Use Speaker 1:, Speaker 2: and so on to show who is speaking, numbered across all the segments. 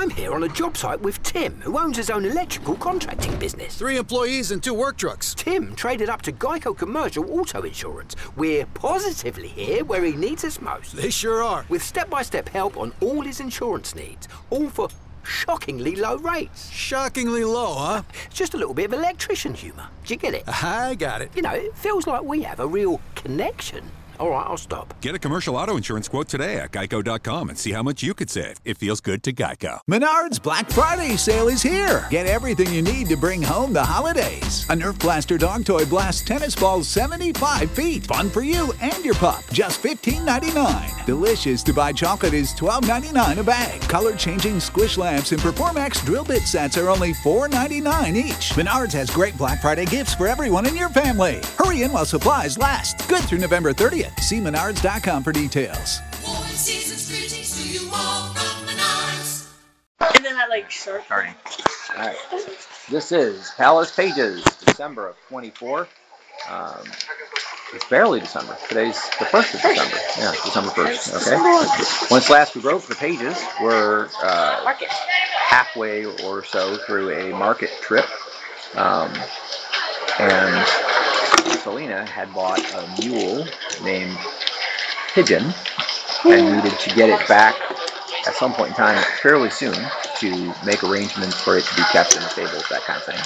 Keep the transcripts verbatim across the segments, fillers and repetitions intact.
Speaker 1: I'm here on a job site with Tim, who owns his own electrical contracting business.
Speaker 2: Three employees and two work trucks.
Speaker 1: Tim traded up to Geico Commercial Auto Insurance. We're positively here where he needs us most.
Speaker 2: They sure are.
Speaker 1: With step-by-step help on all his insurance needs, all for shockingly low rates.
Speaker 2: Shockingly low, huh?
Speaker 1: It's just a little bit of electrician humour. Do you get it?
Speaker 2: I got it.
Speaker 1: You know, it feels like we have a real connection. All right, I'll stop.
Speaker 3: Get a commercial auto insurance quote today at geico dot com and see how much you could save. It feels good to Geico.
Speaker 4: Menards Black Friday sale is here. Get everything you need to bring home the holidays. A Nerf Blaster dog toy blasts tennis balls seventy-five feet. Fun for you and your pup. Just fifteen ninety-nine. Delicious to buy chocolate is twelve ninety-nine a bag. Color-changing squish lamps and Performax drill bit sets are only four ninety-nine each. Menards has great Black Friday gifts for everyone in your family. Hurry in while supplies last. Good through November thirtieth. See menards dot com for details.
Speaker 5: And then I like shark.
Speaker 6: Starting. All right. This is Palace Pages, December of twenty-four. Um, it's barely December. Today's the first of December. Yeah, December first. Okay. Once last we wrote the pages, we're uh, halfway or so through a market trip. Um, and Selena had bought a mule named Pigeon and needed to get it back at some point in time fairly soon to make arrangements for it to be kept in the stables, that kind of thing.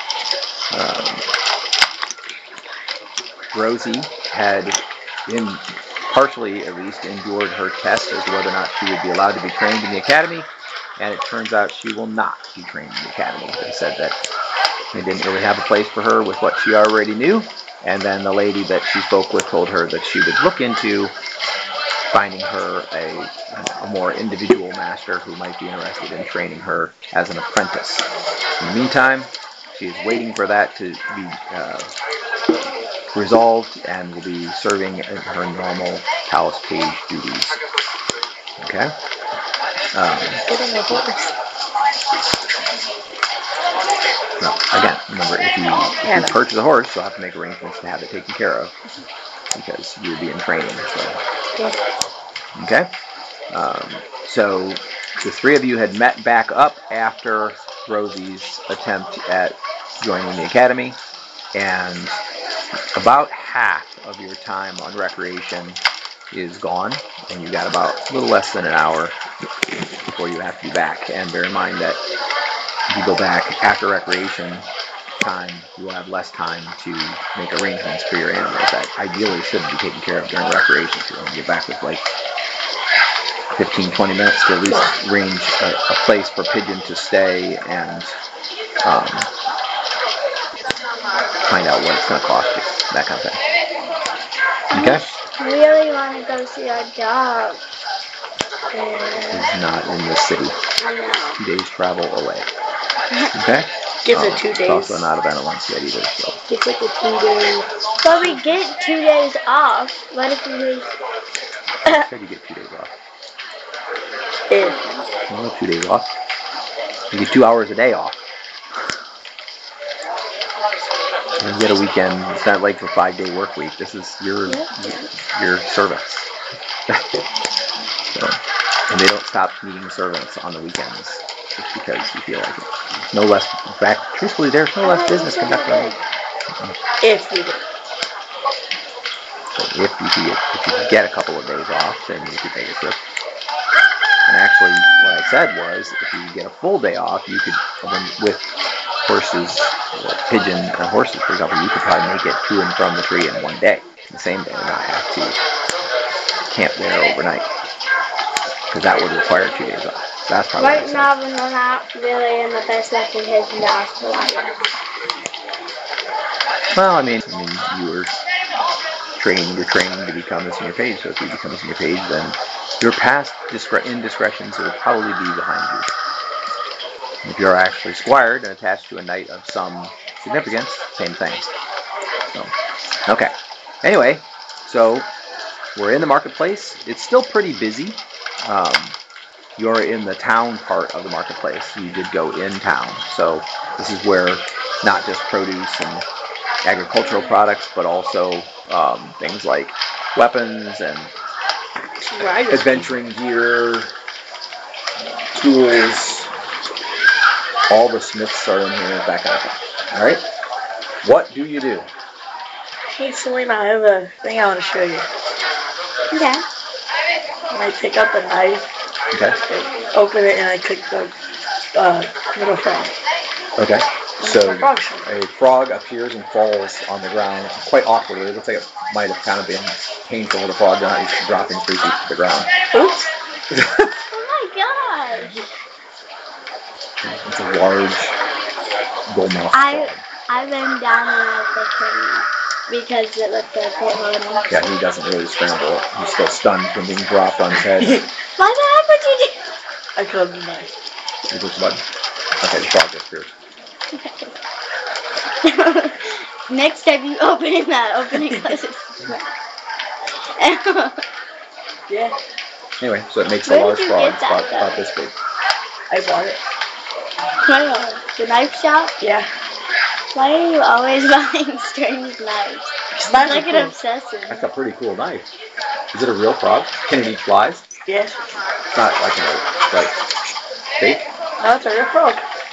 Speaker 6: Um, Rosie had, in partially at least, endured her test as to whether or not she would be allowed to be trained in the academy, and it turns out she will not be trained in the academy. They said that they didn't really have a place for her with what she already knew. And then the lady that she spoke with told her that she would look into finding her a, a more individual master who might be interested in training her as an apprentice. In the meantime, she is waiting for that to be uh, resolved and will be serving in her normal palace page duties. Okay? Um, No, again, remember, if you, if you purchase a horse, you'll have to make arrangements to have it taken care of because you'll be in training. So. Okay? Um, so the three of you had met back up after Rosie's attempt at joining the academy, and about half of your time on recreation is gone, and you've got about a little less than an hour before you have to be back. And bear in mind that if you go back after recreation time, you will have less time to make arrangements for your animals that ideally should be taken care of during recreation. So you're going to get back with like fifteen, twenty minutes to at least arrange a, a place for Pigeon to stay and um, find out what it's going to cost you, that kind of thing. Okay?
Speaker 5: I really want to go see our dog.
Speaker 6: He's not in the city.
Speaker 5: I know.
Speaker 6: Two days travel away. Okay?
Speaker 5: Gives
Speaker 6: um,
Speaker 5: it two days.
Speaker 6: It's also not a Benelux yet either, so.
Speaker 5: Gives it the two days. But we get two days off. What if we...
Speaker 6: I said you get two days off.
Speaker 5: If.
Speaker 6: Well, two days off. You get two hours a day off. You get a weekend. It's not like a five-day work week. This is your your service. So, and they don't stop needing servants on the weekends just because you feel like it. No less. In fact, truthfully, there's no less business conducted on the
Speaker 5: If we do.
Speaker 6: So if you could, if you could get a couple of days off, then you could take a trip. And actually, what I said was, if you get a full day off, you could, with horses, uh, pigeon uh, horses, for example, you could probably make it to and from the tree in one day, the same day, and not have to camp there overnight, because that would require two days off. So that's probably
Speaker 5: right now, we're not really in the best location to ask for that.
Speaker 6: Well, I mean, I mean, you were training, you're training to become a senior page, so if you become a senior page, then your past discre- indiscretions will probably be behind you. If you're actually squired and attached to a knight of some significance, same thing. So, okay. Anyway, so we're in the marketplace. It's still pretty busy. Um, you're in the town part of the marketplace. You did go in town. So this is where not just produce and agricultural products, but also um, things like weapons and adventuring gear, tools, All the Smiths are in here, that kind of thing. All right? What do you do?
Speaker 7: Hey, Selena, I have a thing I want to show you.
Speaker 5: Okay.
Speaker 7: When I pick up a knife,
Speaker 6: Okay.
Speaker 7: I open it and I click the uh, middle frog.
Speaker 6: Okay. So
Speaker 7: a frog show.
Speaker 6: a frog appears and falls on the ground quite awkwardly. It looks like it might have kind of been painful for the frog to not dropping three feet to the ground.
Speaker 7: Oops.
Speaker 5: Oh my gosh.
Speaker 6: It's a large goldmouth
Speaker 5: I
Speaker 6: frog.
Speaker 5: I ran down when I was looking because it looked like it loading.
Speaker 6: Yeah, he doesn't really scramble. He's still stunned from being dropped on his head.
Speaker 5: Why the heck would you do?
Speaker 7: I killed the knife.
Speaker 6: You push the button. Okay, the frog disappears.
Speaker 5: Next time you open it, that open it close it.
Speaker 7: Yeah,
Speaker 6: Anyway, so it makes a
Speaker 5: Where
Speaker 6: large
Speaker 5: did you
Speaker 6: frog,
Speaker 5: get that,
Speaker 6: about,
Speaker 5: though?
Speaker 6: about this big.
Speaker 7: I bought it.
Speaker 5: Wow. The knife shop?
Speaker 7: Yeah.
Speaker 5: Why are you always buying strange knives?
Speaker 7: It's
Speaker 5: It's
Speaker 7: not
Speaker 5: like
Speaker 7: cool.
Speaker 5: an obsessive.
Speaker 6: That's a pretty cool knife. Is it a real frog? Can it eat flies?
Speaker 7: Yes.
Speaker 6: It's not like a like fake.
Speaker 7: No, it's a real frog.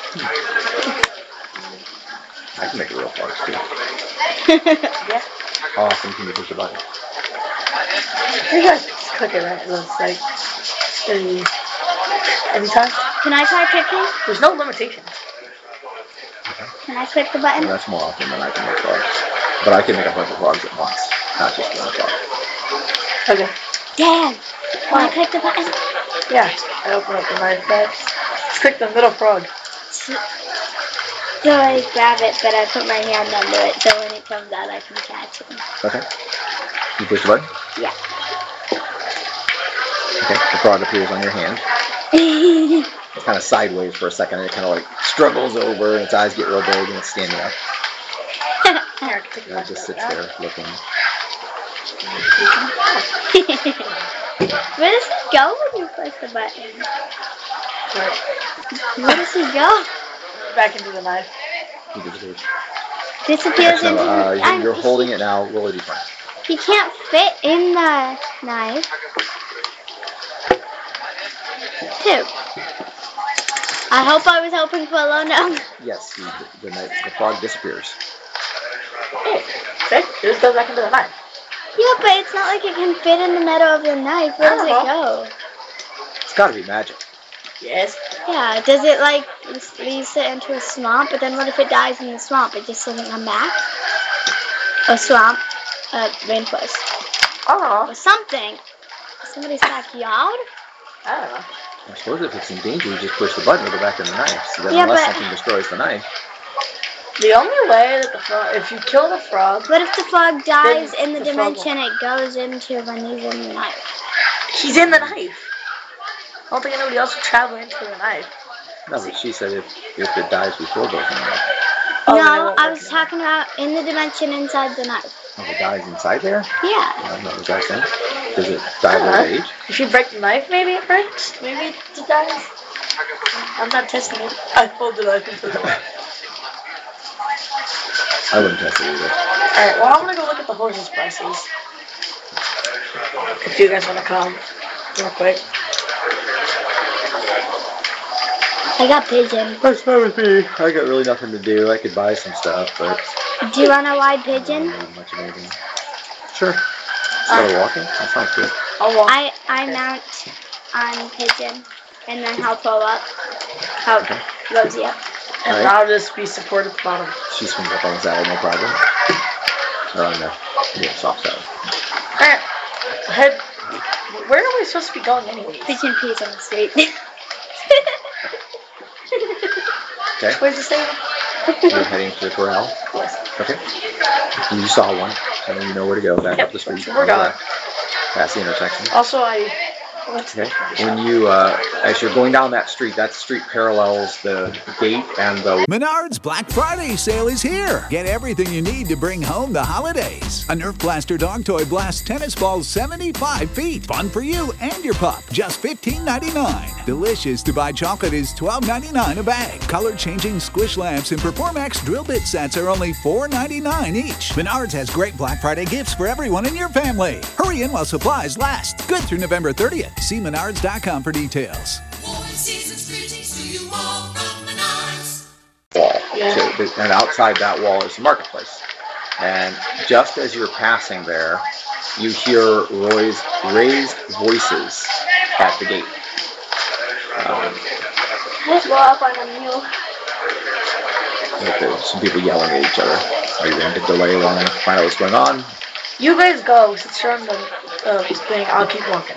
Speaker 6: I can make a real frog too.
Speaker 7: Yeah.
Speaker 6: How often can you push the button?
Speaker 7: You guys just click it right. It looks like any anytime.
Speaker 5: Can I try clicking?
Speaker 7: There's no limitations.
Speaker 5: Can I click the
Speaker 6: Well,
Speaker 5: button?
Speaker 6: that's more often than I can make frogs. But I can make a bunch of frogs at once, not just one frog.
Speaker 7: Okay.
Speaker 5: Dad, can I click the button?
Speaker 7: Yeah. I open up the knife bag. Just click the middle frog.
Speaker 5: So I grab it, but I put my hand under it, so when it comes out, I can catch it.
Speaker 6: Okay. You push the button?
Speaker 5: Yeah.
Speaker 6: Okay. The frog appears on your hand. It's kind of sideways for a second, and it kind of like struggles over, and its eyes get real big, and it's standing up.
Speaker 7: Here, I can take
Speaker 6: And it just sits there looking.
Speaker 5: Where does he go when you push the button?
Speaker 7: Right.
Speaker 5: Where does he go?
Speaker 7: Back into the knife.
Speaker 6: He disappears.
Speaker 5: Disappears
Speaker 6: No,
Speaker 5: into
Speaker 6: uh,
Speaker 5: the...
Speaker 6: you're,
Speaker 5: I'm-
Speaker 6: you're holding it now. Roll a d twenty.
Speaker 5: He can't fit in the knife. Two. I hope I was hoping for a low number.
Speaker 6: Yes, he, the, the, knife, the frog disappears.
Speaker 7: Hey, see? It just goes back into the knife.
Speaker 5: Yeah, but it's not like it can fit in the middle of the knife. Where does it go?
Speaker 6: It's got to be magic.
Speaker 7: Yes.
Speaker 5: Yeah, does it like release it into a swamp? But then what if it dies in the swamp? It just doesn't come back? A swamp, a rainforest,
Speaker 7: Oh.
Speaker 5: or something. Somebody's backyard?
Speaker 7: I don't know.
Speaker 6: I suppose if it's in danger, you just push the button to go back in the knife. So that
Speaker 5: Yeah,
Speaker 6: unless
Speaker 5: but-
Speaker 6: something destroys the knife.
Speaker 7: The only way that the frog, if you kill the frog,
Speaker 5: What if the frog dies
Speaker 7: Then
Speaker 5: in the
Speaker 7: the frog
Speaker 5: dimension it goes into when he's in the knife?
Speaker 7: he's in the knife. I don't think anybody else would travel into the knife.
Speaker 6: No, but she said if, if it dies before it goes in the knife.
Speaker 7: Oh, then it
Speaker 5: No,
Speaker 7: won't
Speaker 5: I
Speaker 7: work
Speaker 5: was
Speaker 7: anymore.
Speaker 5: talking about in the dimension inside the knife.
Speaker 6: If it dies inside there?
Speaker 5: Yeah.
Speaker 6: I don't know what that saying. Does it die with
Speaker 7: Uh-huh.
Speaker 6: age?
Speaker 7: If you break the knife, maybe it breaks. Maybe it dies. I'm not testing it. I pulled the knife into the knife.
Speaker 6: I wouldn't test it either.
Speaker 7: Alright, well, I'm gonna go look at the horses' prices. If you guys wanna come, real quick.
Speaker 5: I got pigeon.
Speaker 6: That's fine with me. I got really nothing to do. I could buy some stuff, but
Speaker 5: Do you want a wide
Speaker 6: I
Speaker 5: pigeon?
Speaker 6: don't need much of anything. Sure. Start walking? That sounds good.
Speaker 7: I'll walk.
Speaker 5: I I mount on pigeon, and then he'll pull up. Help Rosie up.
Speaker 7: and
Speaker 6: Alright.
Speaker 7: I'll just be supported at the bottom.
Speaker 6: She swings up on the saddle, no problem. Or on the yeah, soft saddle.
Speaker 7: Alright, head. Where are we supposed to be going anyway?
Speaker 5: Pigeon pees on the street.
Speaker 6: Okay.
Speaker 7: Where's the stable?
Speaker 6: You're heading to the corral.
Speaker 7: Yes.
Speaker 6: Okay. You saw one, so you know where to go. Back
Speaker 7: Yep,
Speaker 6: up the street.
Speaker 7: we're going.
Speaker 6: Past the intersection.
Speaker 7: Also, I. What's
Speaker 6: Okay. When you, uh, as you're going down that street, that street parallels the gate and the.
Speaker 4: Menards Black Friday sale is here. Get everything you need to bring home the holidays. A Nerf Blaster dog toy blasts tennis balls seventy-five feet. Fun for you and your pup. Just fifteen ninety-nine. Delicious to buy chocolate is twelve ninety-nine a bag. Color-changing squish lamps and Performax drill bit sets are only four ninety-nine each. Menards has great Black Friday gifts for everyone in your family. Hurry in while supplies last. Good through November thirtieth. See menards dot com for details.
Speaker 8: Warm season's greetings to you all from Menards.
Speaker 6: the, and outside that wall is the marketplace. And just as you're passing there, you hear Roy's raised voices at the gate. Um,
Speaker 5: Let's go up on the mule.
Speaker 6: like there's some people yelling at each other. Are you going to delay long enough to find out what's going on?
Speaker 7: You guys go. Since you're on the uh, thing, I'll keep walking.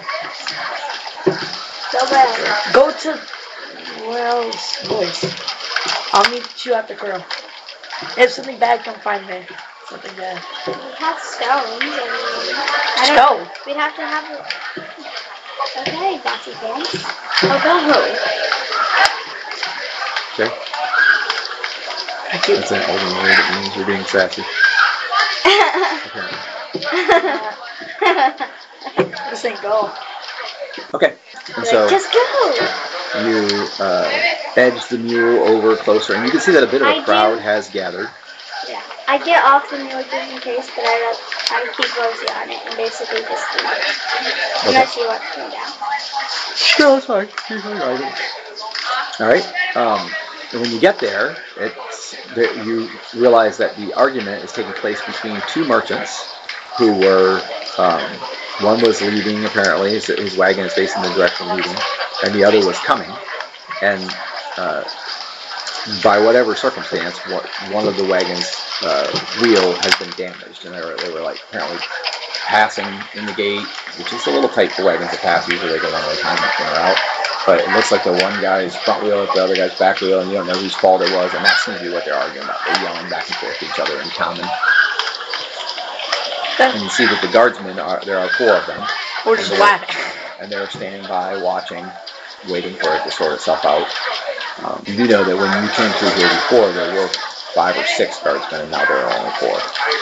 Speaker 5: Go back.
Speaker 7: Go to Roy's voice. I'll meet you at the grill. If something bad, come find me. Something bad.
Speaker 5: We have stones. I mean, I don't-
Speaker 7: Stone?
Speaker 5: We'd have to have it. Okay, bossy pants. Oh, go home.
Speaker 6: Okay.
Speaker 7: I keep
Speaker 6: That's an older word that means you're being sassy. Apparently.
Speaker 7: this ain't go.
Speaker 6: Okay. And so
Speaker 5: Just go.
Speaker 6: you uh, edge the mule over closer, and you can see that a bit of
Speaker 5: I
Speaker 6: a crowd
Speaker 5: do.
Speaker 6: has gathered.
Speaker 5: Yeah. I get off the mule just in case, but I let, I keep Rosie on it and basically just leave it. Unless she wants me down.
Speaker 6: Sure, that's fine. All right. Um, and when you get there, it's that you realize that the argument is taking place between two merchants who were. Um, one was leaving, apparently, his, his wagon is facing the direction of leaving, and the other was coming. And uh, by whatever circumstance, what, one of the wagon's uh, wheel has been damaged, and they were, they were like apparently passing in the gate, which is a little tight for wagons to pass. Usually they go one at a time when they're out. But it looks like the one guy's front wheel at the other guy's back wheel, and you don't know whose fault it was, and that seems to be what they're arguing about. They're yelling back and forth to each other in common. And you see that the guardsmen, are there are four of them.
Speaker 7: We're just
Speaker 6: and
Speaker 7: laughing.
Speaker 6: And they're standing by, watching, waiting for it to sort itself out. Um, you do know that when you came through here before, there were five or six guardsmen, and now there are only four.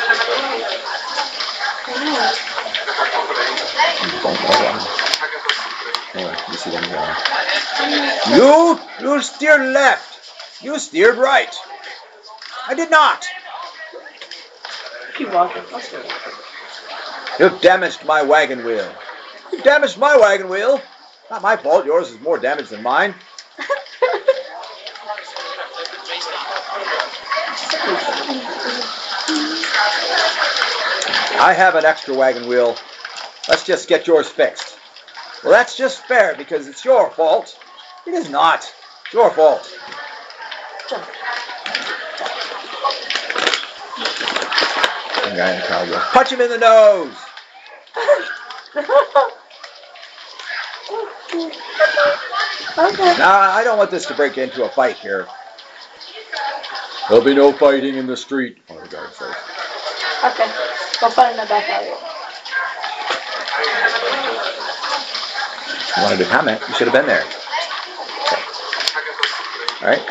Speaker 6: You don't know why. Anyway, you see them going. You, you steered left. You steered right. I did not.
Speaker 7: Keep walking. I'll still walk.
Speaker 6: You've damaged my wagon wheel. You've damaged my wagon wheel. Not my fault. Yours is more damaged than mine. I have an extra wagon wheel. Let's just get yours fixed. Well, that's just fair because it's your fault. It is not. It's your fault. The guy in the crowd goes, punch him in the nose.
Speaker 5: Okay.
Speaker 6: Now, I don't want this to break into a fight here. There'll be no fighting in the street, one of the guards says.
Speaker 7: Okay. I'll fight in the back alley.
Speaker 6: You wanted to comment, you should have been there. All right.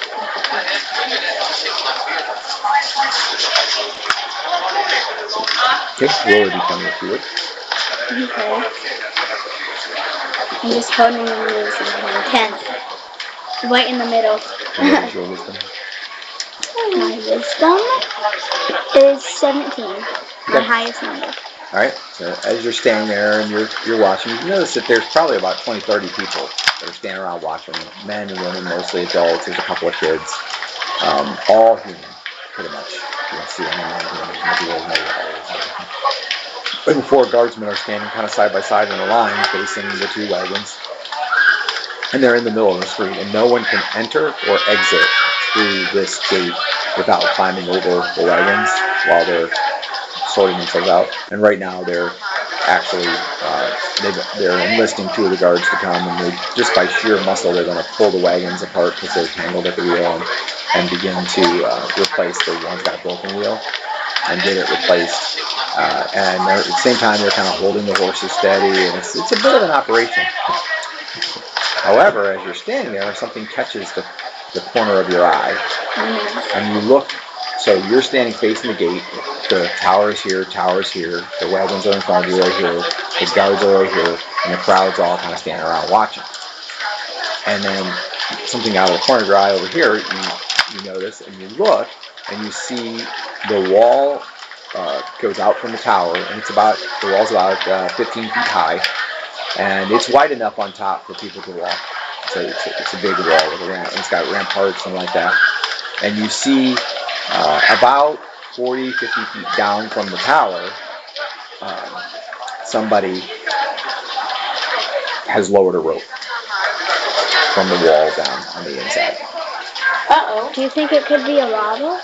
Speaker 6: Okay, roll a d twenty if you would.
Speaker 5: Okay. I'm just holding the wheels in my hand. Ten. Right in the middle.
Speaker 6: And what is your wisdom?
Speaker 5: My wisdom is seventeen. My
Speaker 6: Okay.
Speaker 5: highest number.
Speaker 6: All right, so as you're standing there and you're you're watching, you notice that there's probably about twenty, thirty people that are standing around watching. Men and women, mostly adults. There's a couple of kids, um, all human, pretty much. You don't see any human. And four guardsmen are standing kind of side by side in a line, facing the two wagons, and they're in the middle of the street, and no one can enter or exit through this gate without climbing over the wagons while they're sorting themselves out. And right now they're actually uh, they're enlisting two of the guards to come, and they just by sheer muscle they're going to pull the wagons apart because they're tangled at the wheel, and, and begin to uh, replace the one's got a broken wheel and get it replaced. Uh, and they're, at the same time they're kind of holding the horses steady, and it's it's a bit of an operation. However, as you're standing there, something catches the, the corner of your eye, and you look. So you're standing facing the gate. The tower's here, tower's here. The wagons are in front of you right here. The guards are right here, and the crowd's all kind of standing around watching. And then something out of the corner of your eye over here, you, you notice, and you look, and you see the wall uh, goes out from the tower, and it's about the wall's about uh, fifteen feet high, and it's wide enough on top for people to walk. So it's a, it's a big wall with a ramp, and it's got ramparts and like that. and you see uh, about forty, fifty feet down from the tower, um, somebody has lowered a rope from the wall down on the inside.
Speaker 5: Uh-oh. Do you think it could be a robber?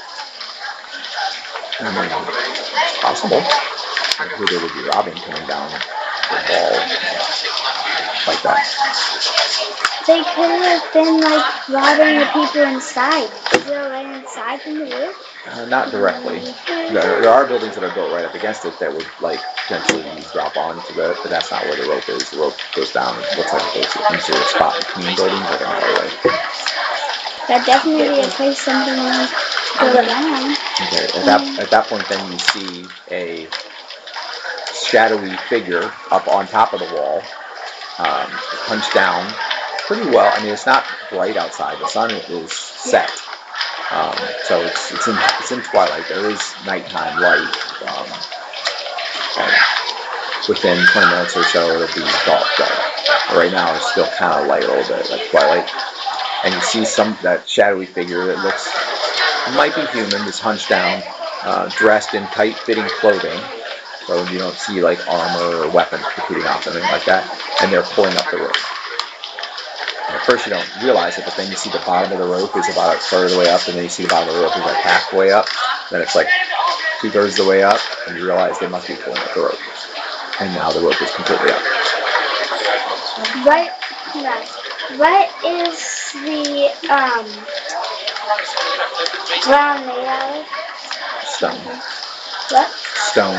Speaker 6: I mean, it's possible. Who they would be robbing coming down the wall like that.
Speaker 5: They could have been, like, robbing the people inside. Is there a way inside from the roof?
Speaker 6: Uh, not directly. There, there are buildings that are built right up against it that would, like, potentially drop onto it, but that's not where the rope is. The rope goes down. It looks like it goes into a spot between buildings, like an alleyway.
Speaker 5: That'd definitely be a place something would go down.
Speaker 6: Okay, at that, at that point, then you see a shadowy figure up on top of the wall, um, hunched down pretty well. I mean, it's not bright outside. The sun is set. Um, so it's it's in it's in twilight. There is nighttime light. Um, and within twenty minutes or so, it'll be dark. But right now, it's still kind of light a little bit, like twilight. And you see some that shadowy figure that looks might be human, is hunched down, uh, dressed in tight-fitting clothing. So you don't see like armor or weapons protruding off, anything like that. And they're pulling up the rope. At first you don't realize it, but then you see the bottom of the rope is about a third of the way up, and then you see the bottom of the rope is like halfway up, then it's like two-thirds of the way up, and you realize they must be pulling up the rope. And now the rope is completely up.
Speaker 5: What, what is the um, ground made out of?
Speaker 6: Stone.
Speaker 5: What?
Speaker 6: Stone.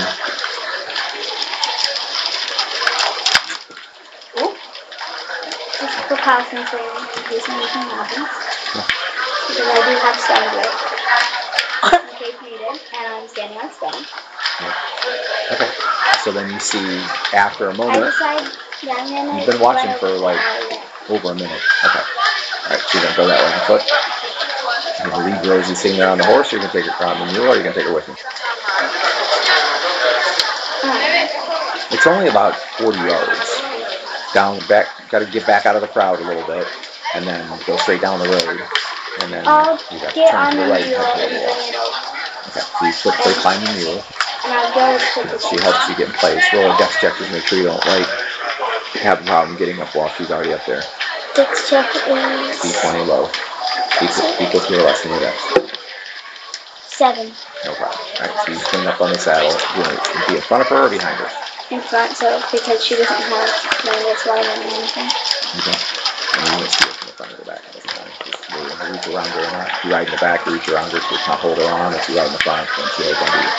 Speaker 5: Just precautions for in case anything happens. Because I do have stone grip. In case needed, and I'm standing on stone.
Speaker 6: Yeah. Okay. So then you see, after a
Speaker 5: I
Speaker 6: moment,
Speaker 5: decide, yeah, I'm gonna
Speaker 6: you've been watching
Speaker 5: run
Speaker 6: for
Speaker 5: over
Speaker 6: like
Speaker 5: the alley.
Speaker 6: over a minute. Okay. Alright, so you're going to go that way on foot. You're going to leave Rosie sitting there on the horse, or you're going to take her on the mule, or you're going to take her with you?
Speaker 5: Uh,
Speaker 6: It's only about forty yards. Down, back, got to get back out of the crowd a little bit, and then go straight down the road. And then
Speaker 5: I'll
Speaker 6: you got to
Speaker 5: get
Speaker 6: turn
Speaker 5: on
Speaker 6: to
Speaker 5: the
Speaker 6: the right
Speaker 5: mule
Speaker 6: and
Speaker 5: and
Speaker 6: head
Speaker 5: bring
Speaker 6: to the
Speaker 5: it
Speaker 6: wall.
Speaker 5: over.
Speaker 6: Okay, so you quickly climb the mule.
Speaker 5: And I'll go to the
Speaker 6: She helps you get in place. Roll a dex check to make sure you don't like have a problem getting up while she's already up there.
Speaker 5: Dex check is
Speaker 6: D twenty low. Equal, equal to or less than your dex.
Speaker 5: seven.
Speaker 6: No problem. Alright, so you swing up on the saddle. You want to be in front of her or behind her?
Speaker 5: In front, so because she doesn't have language line or anything.
Speaker 6: Okay. And you want to see her from the front or the back at the time. Just you want to reach around her or not. If you ride in the back, you reach around her so you can't hold her on. If you ride in the front, then she holds on to you.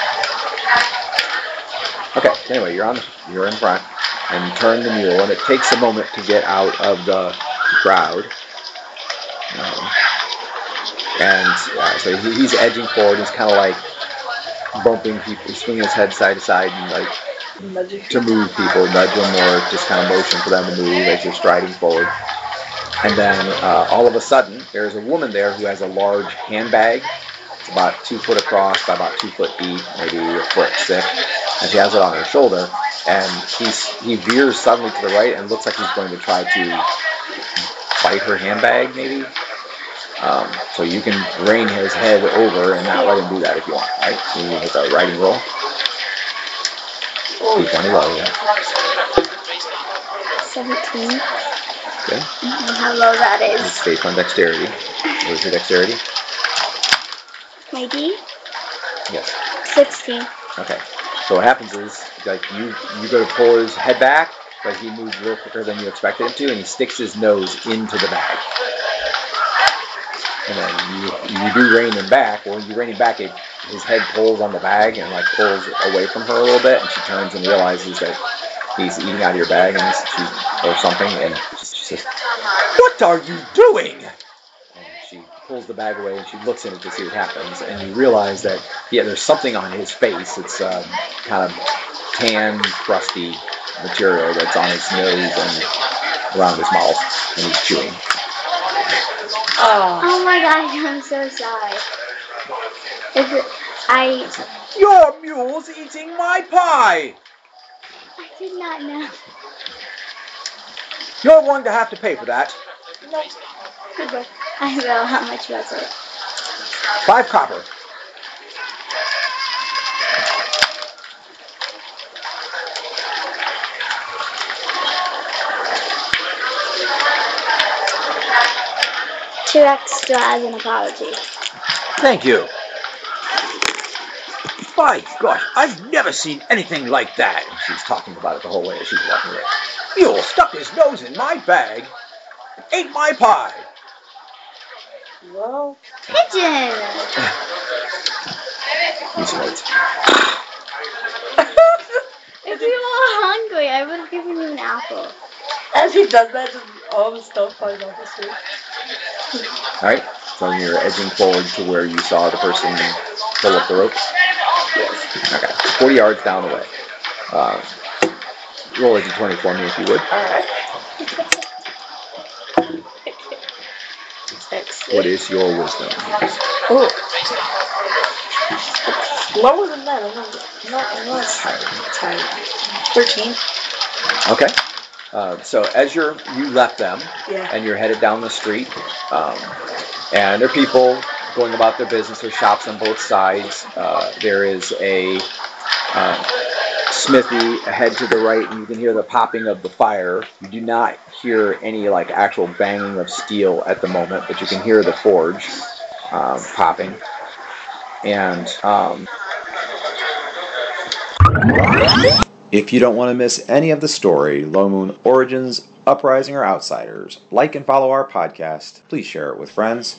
Speaker 6: Okay, anyway, you're on, you're in front, and you turn the mule, and it takes a moment to get out of the crowd. Um, and uh, so he, he's edging forward. He's kind of like bumping people, he's swinging his head side to side and like to move people, nudge them, or just kind of motion for them to move as you're striding forward. And then uh, all of a sudden, there's a woman there who has a large handbag. It's about two foot across by about two foot deep, maybe a foot thick, and she has it on her shoulder. And he's, he veers suddenly to the right and looks like he's going to try to bite her handbag, maybe. Um, so you can rein his head over and not let him do that if you want, right? So you make a riding roll. D twenty low, yeah.
Speaker 5: seventeen.
Speaker 6: Okay.
Speaker 5: And how low that is.
Speaker 6: It's based on dexterity. What is your dexterity?
Speaker 5: My D?
Speaker 6: Yes.
Speaker 5: sixteen.
Speaker 6: Okay. So what happens is, like, you you go to pull his head back, but he moves a little quicker than you expected him to, and he sticks his nose into the bag. And then you, you do rein him back. Well, when you rein him back, it, his head pulls on the bag and like pulls away from her a little bit, and she turns and realizes that he's eating out of your bag and she, or something, and she, she says, "What are you doing?" And she pulls the bag away and she looks in it to see what happens, and you realize that yeah, there's something on his face. It's um, kind of tan, crusty material that's on his nose and around his mouth, and he's chewing.
Speaker 5: Oh. Oh my gosh, I'm so sorry. Is it, I...
Speaker 6: Your mule's eating my pie!
Speaker 5: I did not know.
Speaker 6: You're going to have to pay for that.
Speaker 5: No. Good boy. I will. How much was it?
Speaker 6: Five copper.
Speaker 5: Two extra as an apology.
Speaker 6: Thank you. By gosh, I've never seen anything like that. And she's talking about it the whole way as she's walking away. Mule stuck his nose in my bag, ate my pie.
Speaker 7: Well,
Speaker 5: Pigeon!
Speaker 6: He's late.
Speaker 5: If you were hungry, I would have given you an apple.
Speaker 7: as he does that, just all the stuff falls off the street.
Speaker 6: Alright, so you're edging forward to where you saw the person pull up the rope?
Speaker 7: Yes.
Speaker 6: Okay, forty yards down the way. Uh, roll a d twenty for me if you would.
Speaker 7: Alright. Six.
Speaker 6: What is your wisdom?
Speaker 7: Oh. Lower than that. I'm not. I'm not. I'm not
Speaker 6: Higher.
Speaker 7: tired. Thirteen.
Speaker 6: Okay. Uh, so as you're you left them
Speaker 7: Yeah.
Speaker 6: and you're headed down the street, um, and there are people going about their business. There's shops on both sides. Uh, there is a um, smithy ahead to the right, and you can hear the popping of the fire. You do not hear any like actual banging of steel at the moment, but you can hear the forge um, popping. And um,
Speaker 8: if you don't want to miss any of the story, Low Moon Origins, Uprising, or Outsiders, like and follow our podcast. Please share it with friends.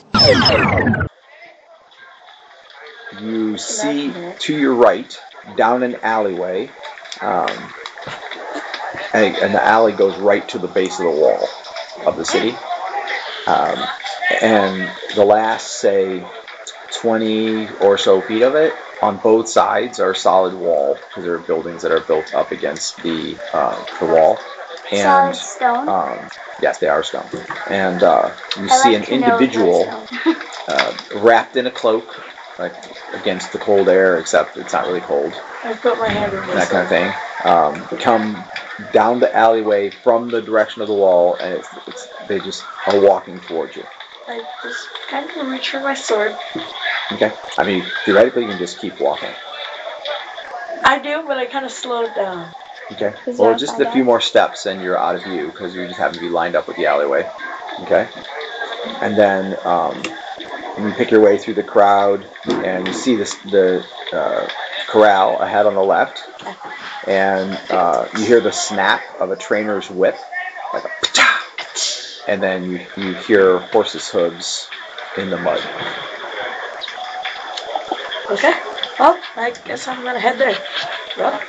Speaker 6: you see to your right, down an alleyway, um, and, and the alley goes right to the base of the wall of the city. Um, and the last, say, twenty or so feet of it, on both sides are solid wall, because there are buildings that are built up against the uh, the wall. And,
Speaker 5: Solid stone?
Speaker 6: Um, yes, they are stone. And uh, you
Speaker 5: I
Speaker 6: see
Speaker 5: like
Speaker 6: an
Speaker 5: to know
Speaker 6: individual
Speaker 5: they're stone.
Speaker 6: uh, wrapped in a cloak, like against the cold air, except it's not really cold,
Speaker 7: I put my hand in this.
Speaker 6: that kind of thing. Um, come down the alleyway from the direction of the wall, and it's, it's they just are walking towards you.
Speaker 7: I just kind of reach for my sword.
Speaker 6: Okay. I mean, theoretically, you can just keep walking.
Speaker 7: I do, but I kind of slow it down.
Speaker 6: Okay.
Speaker 5: Is
Speaker 6: Well,
Speaker 5: that
Speaker 6: just
Speaker 5: by
Speaker 6: a few
Speaker 5: that?
Speaker 6: more steps, and you're out of view because you just happen to be lined up with the alleyway. Okay. And then um, you pick your way through the crowd, and you see this the uh, corral ahead on the left, and uh, you hear the snap of a trainer's whip, like a pa-cha, and then you you hear horses' hooves in the mud.
Speaker 7: Okay. Well, I guess I'm gonna head there. Well,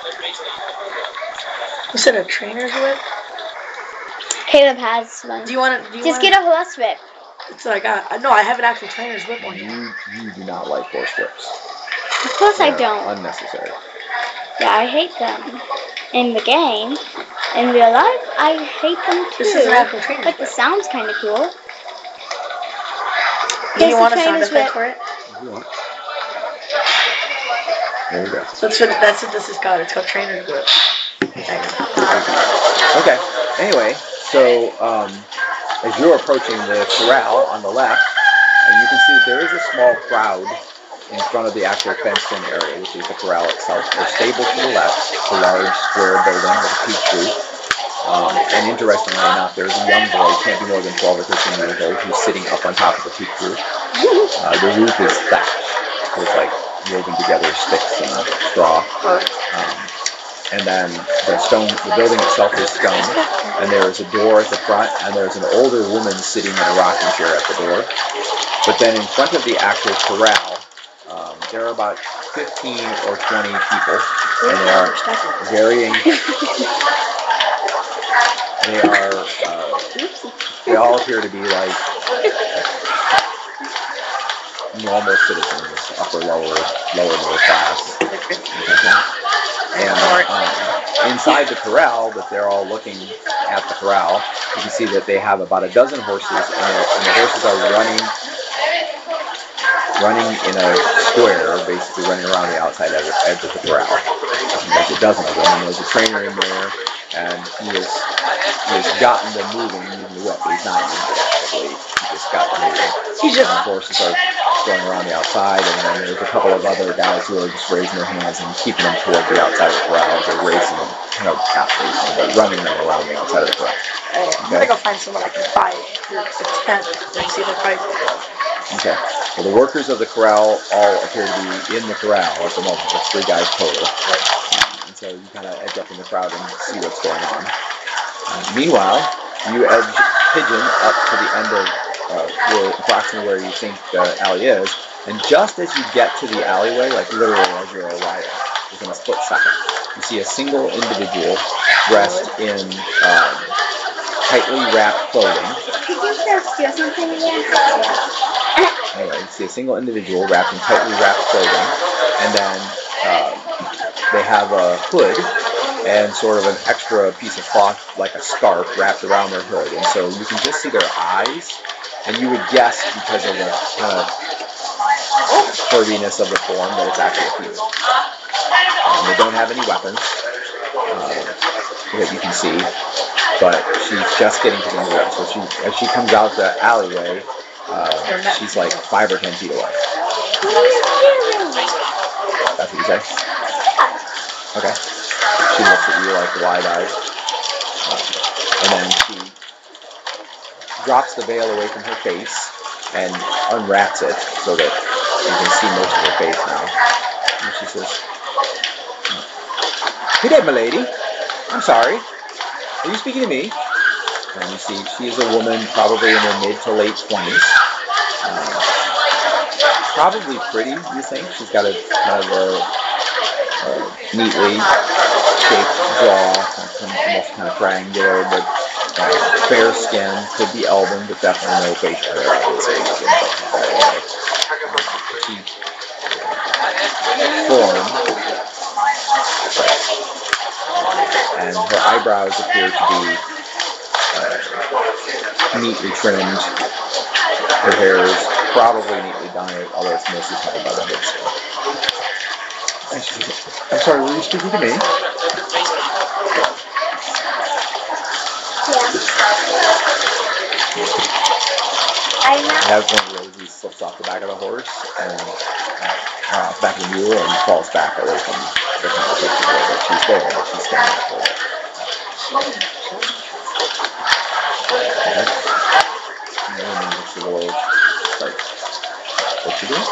Speaker 7: you said a trainer's whip?
Speaker 5: Caleb has one.
Speaker 7: Do you want to? Do you
Speaker 5: Just
Speaker 7: wanna,
Speaker 5: get a horse whip.
Speaker 7: So I got. No, I have an actual trainer's whip on here.
Speaker 6: You you do not like horse whips.
Speaker 5: Of course I
Speaker 6: They're
Speaker 5: don't.
Speaker 6: Unnecessary.
Speaker 5: Yeah, I hate them. In the game, in real life, I hate them too.
Speaker 7: This is an actual trainer's
Speaker 5: But the
Speaker 7: whip.
Speaker 5: sound's kind of cool.
Speaker 7: Do you
Speaker 5: Here's
Speaker 7: want
Speaker 5: the
Speaker 7: a sound
Speaker 5: trainer's
Speaker 7: effect
Speaker 5: whip.
Speaker 7: for it?
Speaker 6: You want- There you go.
Speaker 7: That's what. That's what this is called. It's called trainer's whip. Hang on.
Speaker 6: Okay. Anyway, so um, as you're approaching the corral on the left, uh, you can see that there is a small crowd in front of the actual fenced-in area, which is the corral itself. There's stables to the left, a large square building with a peach roof. Um, and interestingly enough, there's a young boy, can't be more than twelve or thirteen years old, who's sitting up on top of the peach roof. Uh, the roof is thatched with like woven together sticks and straw. Um, and then the stone, the building itself is stone, and there is a door at the front, and there's an older woman sitting in a rocking chair at the door. But then in front of the actual corral, um, there are about fifteen or twenty people, and they are varying. They are. Uh, they all appear to be like normal citizens, upper, lower, lower middle class. And um, inside the corral, that they're all looking at the corral, you can see that they have about a dozen horses, and the, and the horses are running, running in a square, basically running around the outside edge edge of the corral. And there's a dozen of them, and there's a trainer in there, and he has, he has gotten them moving using the whip, but he's not using it. probably he just got the new
Speaker 7: He's just
Speaker 6: uh, horses are going around the outside, and then there's a couple of other guys who are just raising their hands and keeping them toward the outside of the corral. They're racing them, you know, not racing, but running them around the outside of the corral.
Speaker 7: Hey, I'm gonna go find someone I can buy a tent and see the price.
Speaker 6: Okay. Well, the workers of the corral all appear to be in the corral at the moment. There's three guys total. Um, and so you kind of edge up in the crowd and see what's going on. Um, meanwhile, you edge Pigeon up to the end of uh, where, approximately where you think the alley is. And just as you get to the alleyway, like literally as you're arriving, within a split second, you see a single individual dressed in um, tightly wrapped clothing.
Speaker 5: Could you just steal something again?
Speaker 6: Anyway, you see a single individual wrapped in tightly wrapped clothing, and then uh, they have a hood and sort of an extra piece of cloth, like a scarf, wrapped around their hood. And so you can just see their eyes, and you would guess because of the kind of curviness of the form that it's actually a female. Um, they don't have any weapons uh, that you can see, but she's just getting to the end of it. So she, as she comes out the alleyway, uh, she's like five or ten feet away. That's what you say? Okay. She looks at you like wide-eyed, um, and then she drops the veil away from her face and unwraps it so that you can see most of her face now. And she says, "Good day, my lady. I'm sorry. Are you speaking to me?" And you see she is a woman probably in her mid to late twenties. Um, probably pretty, you think. She's got a kind of a, a neatly shaped jaw, kind of, almost kind of triangular, but uh, fair skin. Could be Elven, but definitely no facial hair. I would say. Petite form, and her eyebrows appear to be uh, neatly trimmed. Her hair is probably neatly done, although it's mostly covered by the hood. And she says, "I'm sorry, were you speaking to me?"
Speaker 5: I'm not.
Speaker 6: And as one of Rosie slips off the back of the horse and uh, back of the mule and falls back away from the conversation that she's there, but she's standing up for it. Okay. And the woman looks a little like, "What you doing?"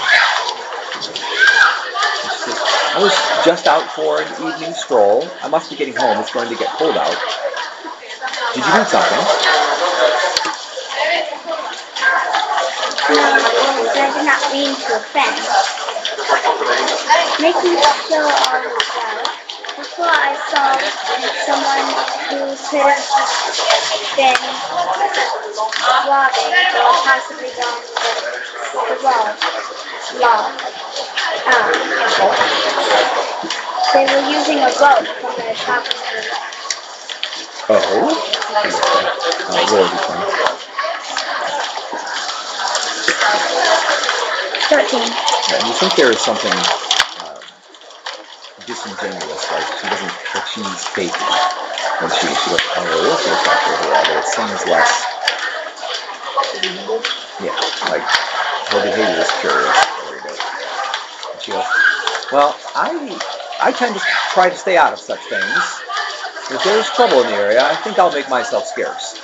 Speaker 6: And she says, "I was just out for an evening stroll. I must be getting home. It's going to get cold out. Did you need something?"
Speaker 5: No, I did not mean to offend. Making sure all is well. Before I saw someone who could have been robbing or possibly gone with the law. law. Um, they were using a boat from the top of the
Speaker 6: Oh? Uh, roll a d twenty.
Speaker 5: thirteen.
Speaker 6: Yeah, you think there is something uh, disingenuous, like she doesn't, like she's faking when she, she goes, "Oh, it looks like her hair, but it seems less, yeah, like her behavior is curious a little bit." And she goes, "Well, I, I tend to try to stay out of such things. If there's trouble in the area, I think I'll make myself scarce."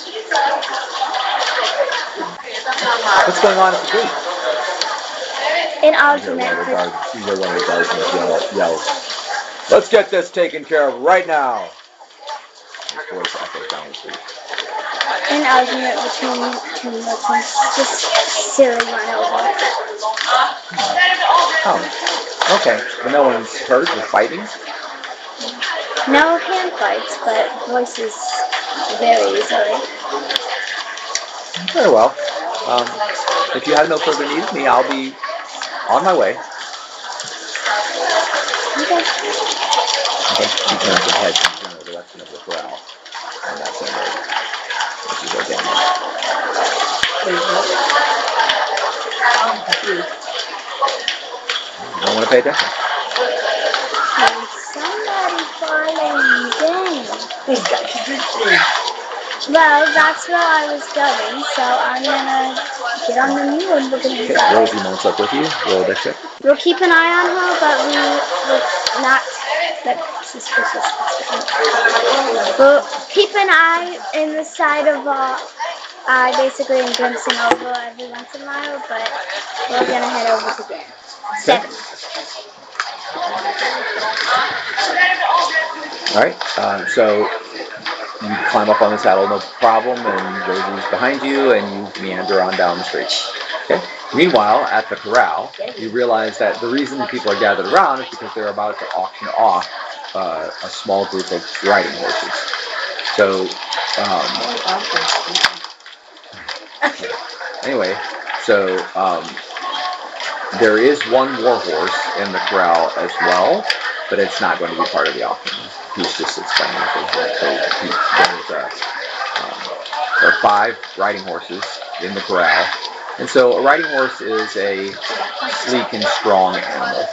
Speaker 6: "What's going on at the gate?"
Speaker 5: An
Speaker 6: You hear one
Speaker 5: argument
Speaker 6: of the
Speaker 5: for
Speaker 6: guards, you hear one of the guards yell, yell, "Let's get this taken care of right now!" His voice echoes down the street.
Speaker 5: an argument between two merchants. Just silly run over.
Speaker 6: Oh, okay. But no one's hurt or fighting?
Speaker 5: No hand fights, but voices very easily.
Speaker 6: Very well. Um, if you have no further need of me, I'll be on my way.
Speaker 5: Okay.
Speaker 6: Okay. She turns and heads in the general direction of the corral on that same road. As you go down.
Speaker 7: I'm confused.
Speaker 6: You don't want to pay attention?
Speaker 5: Can somebody follow me down?
Speaker 7: This guy, she's really
Speaker 5: Well, that's where I was going, so I'm gonna get on the mule and we're gonna
Speaker 6: Okay,
Speaker 5: go.
Speaker 6: Rosie mounts up with you. Roll a deck check.
Speaker 5: We'll keep an eye on her, but we will not let suspicious. We'll keep an eye in the side of our eye, basically, and glimpsing over every once in a while, but we're gonna head over to there. Seven.
Speaker 6: All right, um, so you climb up on the saddle, no problem, and Rosie's behind you, and you meander on down the street. Okay. Meanwhile, at the corral, you realize that the reason the people are gathered around is because they're about to auction off uh, a small group of riding horses. So, um, anyway, so um, there is one war horse in the corral as well, but it's not going to be part of the auction. He's just explaining it. So he, there's a, um, there are five riding horses in the corral. And so a riding horse is a sleek and strong animal.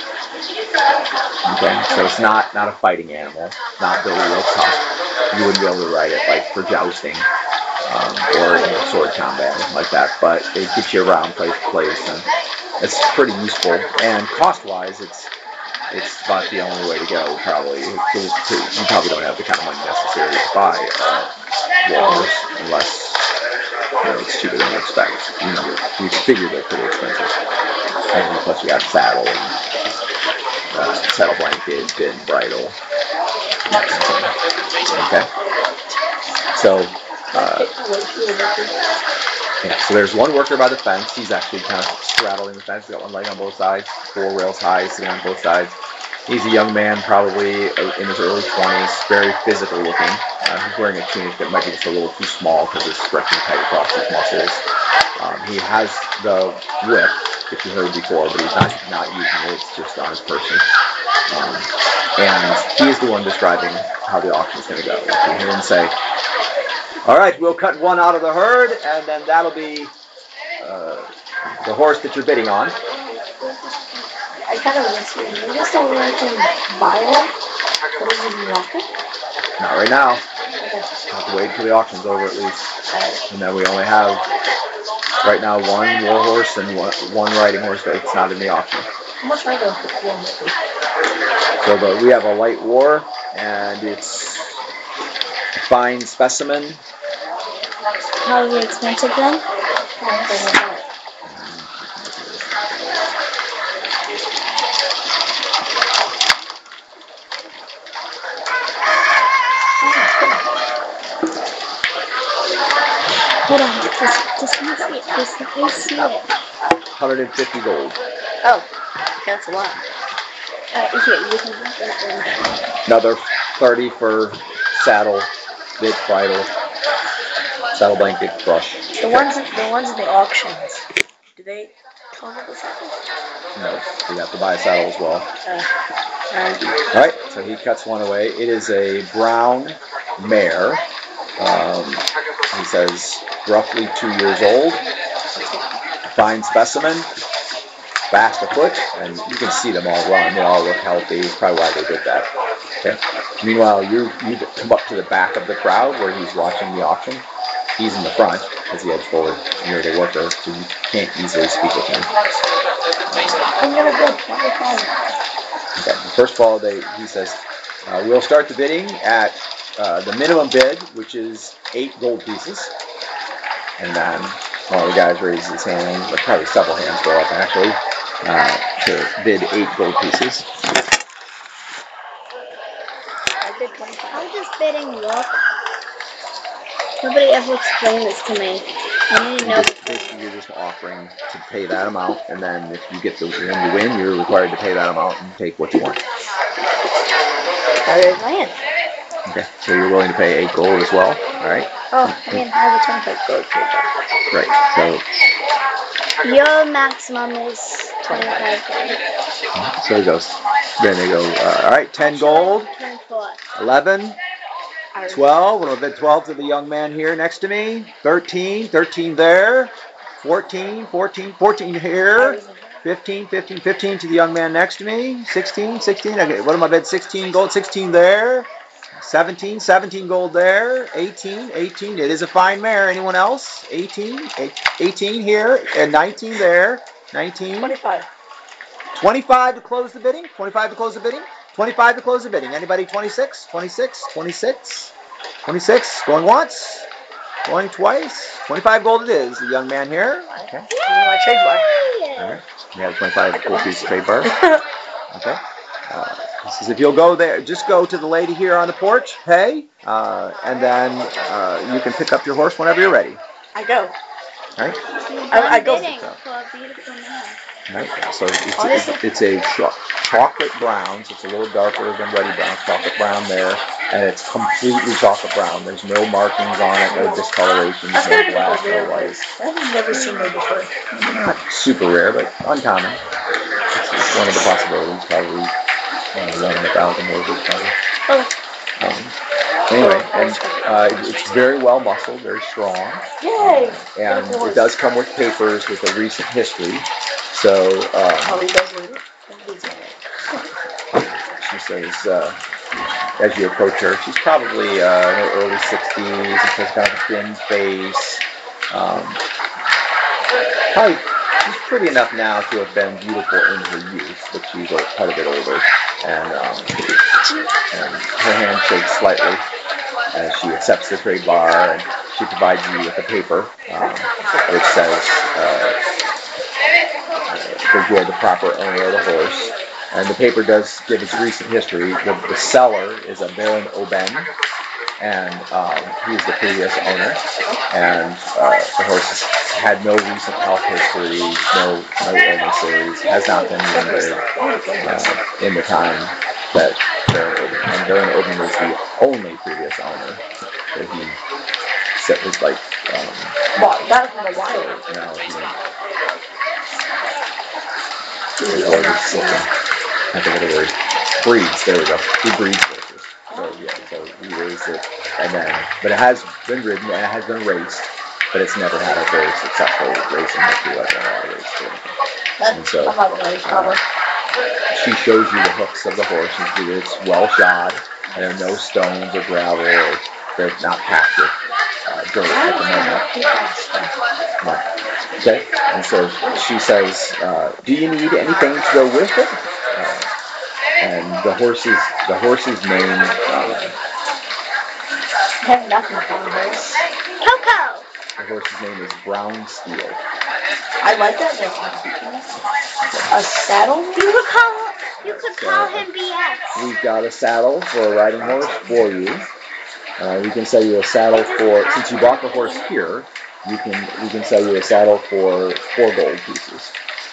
Speaker 6: Okay, so it's not, not a fighting animal, not really real tough. You wouldn't be able to ride it like for jousting um, or in sword combat like that, but it gets you around place to place, and it's pretty useful. And cost-wise, it's it's about the only way to go, probably. To, to, you probably don't have the kind of money necessary to buy a war horse unless you know, it's cheaper than you expect. You know, you figure they're pretty expensive. And plus you got saddle and uh, saddle blanket, bit, and bridle. Okay. So, uh, yeah, so there's one worker by the fence. He's actually kind of straddling the fence. He's got one leg on both sides, four rails high, sitting on both sides. He's a young man, probably in his early twenties, very physical looking. Uh, he's wearing a tunic that might be just a little too small because it's stretching tight across his muscles. Um, he has the whip, which you heard before, but he's not, not using it. It's just on his person. Um, and he is the one describing how the auction is going to go. You can hear him say, "All right, we'll cut one out of the herd, and then that'll be uh, the horse that you're bidding on."
Speaker 7: I kind of miss you. You just don't want to buy one? What is it in the auction?
Speaker 6: Not right now.
Speaker 7: Okay.
Speaker 6: Have to wait until the auction's over at least. And then we only have, right now, one war horse and one, one riding horse that's not in the auction.
Speaker 7: How much are those for one?
Speaker 6: So the, we have a light war, and it's a fine specimen.
Speaker 5: Probably expensive then. Hold on, just, just let me see it. Just let me see it.
Speaker 6: one hundred fifty gold.
Speaker 7: Oh, that's a lot.
Speaker 5: Uh, here, you can have that
Speaker 6: Another thirty for saddle, bit, bridle, saddle blanket, brush.
Speaker 7: The ones, the ones in the auctions, do they come with the saddle?
Speaker 6: No, you have to buy a saddle as well.
Speaker 7: Uh, uh,
Speaker 6: All right, so he cuts one away. It is a brown mare. Um, he says roughly two years old. Fine specimen. Fast afoot, and you can see them all run. They all look healthy. That's probably why they did that. Okay. Meanwhile, you you come up to the back of the crowd where he's watching the auction. He's in the front because he heads forward near the worker, so you can't easily speak with him.
Speaker 7: I'm gonna bid twenty-five.
Speaker 6: Okay. First of all, they he says uh, we'll start the bidding at uh, the minimum bid, which is eight gold pieces, and then one of the guys raises his hand, but probably several hands go up actually, uh, to bid eight gold pieces.
Speaker 7: I bid twenty-five.
Speaker 5: How does bidding work? Nobody ever explained this to me. I need to know.
Speaker 6: Just, basically, you're just offering to pay that amount, and then if you get the when you win, you're required to pay that amount and take what you want.
Speaker 7: How did land?
Speaker 6: Okay, so you're willing to pay eight gold as well. All right.
Speaker 5: Oh, I mean, I have a twenty-five gold for
Speaker 6: Right. So
Speaker 5: your maximum is twenty-five gold.
Speaker 6: so it goes. Then they go. Uh, all right, ten gold,
Speaker 5: twenty-four.
Speaker 6: eleven. twelve, we're going to bid twelve to the young man here next to me. thirteen, thirteen there. fourteen, fourteen, fourteen here. fifteen, fifteen, fifteen to the young man next to me. sixteen, sixteen. Okay, what am I bid? sixteen gold, sixteen there. seventeen, seventeen gold there. eighteen, eighteen. It is a fine mare. Anyone else? eighteen, eighteen here, and nineteen there. nineteen.
Speaker 7: twenty-five.
Speaker 6: twenty-five to close the bidding. twenty-five to close the bidding. twenty-five to close the bidding. Anybody? twenty-six, twenty-six, twenty-six, twenty-six. Going once. Going twice. twenty-five gold it is. The young man here. Okay.
Speaker 7: My trade bar.
Speaker 6: All right. We have twenty-five gold piece trade bar. Okay. Uh, he says if you'll go there, just go to the lady here on the porch, pay, uh, and then uh, you can pick up your horse whenever you're ready.
Speaker 7: I go.
Speaker 6: All right.
Speaker 7: I, I go.
Speaker 5: Bidding for a beautiful man.
Speaker 6: All right. So it's, it's, it's a cho chocolate brown. So it's a little darker than ruddy brown. Chocolate brown there, and it's completely chocolate brown. There's no markings on it, no discolorations,
Speaker 7: That's
Speaker 6: no
Speaker 7: gonna be
Speaker 6: black,
Speaker 7: rare.
Speaker 6: no white.
Speaker 7: I've never seen her before.
Speaker 6: Not super rare, but uncommon. It's, it's one of the possibilities, probably uh, one in a thousand horses, probably.
Speaker 7: Oh.
Speaker 6: Um, anyway, and uh, it's very well muscled, very strong.
Speaker 7: Yay!
Speaker 6: And it does come with papers with a recent history. So
Speaker 7: Oh,
Speaker 6: um,
Speaker 7: he does leave it.
Speaker 6: she says, uh, as you approach her, she's probably uh, in her early sixties. She has kind of a thin face. Um, probably, she's pretty enough now to have been beautiful in her youth, but she's a- quite a bit older. And, um, and her hand shakes slightly as she accepts the trade bar, and she provides you with a paper um, which says uh, that you are the proper owner of the horse. And the paper does give its recent history. The, the seller is a Baron Oben, and um, he's the previous owner. And uh, the horse has had no recent health history, no no illnesses, has not been wounded uh, in the time that Baron Oben. And Baron Oben was the only previous owner that he said was like. Um,
Speaker 7: Wow, that's from the wild.
Speaker 6: you know, he, his horse is sitting. I think of the word. Breeds, there we go. He breeds horses. So yeah, so he raised it, and then, but it has been ridden and it has been raced, but it's never had a very successful racing history like an auto race or anything. And so,
Speaker 7: I'm not gonna race, probably.
Speaker 6: she shows you the hooks of the horse, and see that it's well shod, and there are no stones or gravel, or they're not packed with uh, dirt at the moment. Right. Okay, and so she says, uh, do you need anything to go with it? Uh, and the horse's the horse's name. Uh,
Speaker 7: I have nothing for the horse.
Speaker 5: Coco.
Speaker 6: the horse's name is Brown Steel.
Speaker 7: I like that name. A saddle?
Speaker 5: You could call you could call him B S.
Speaker 6: We've got a saddle for a riding horse for you. Uh, we can sell you a saddle for, since you bought the horse here, you can we can sell you a saddle for four gold pieces.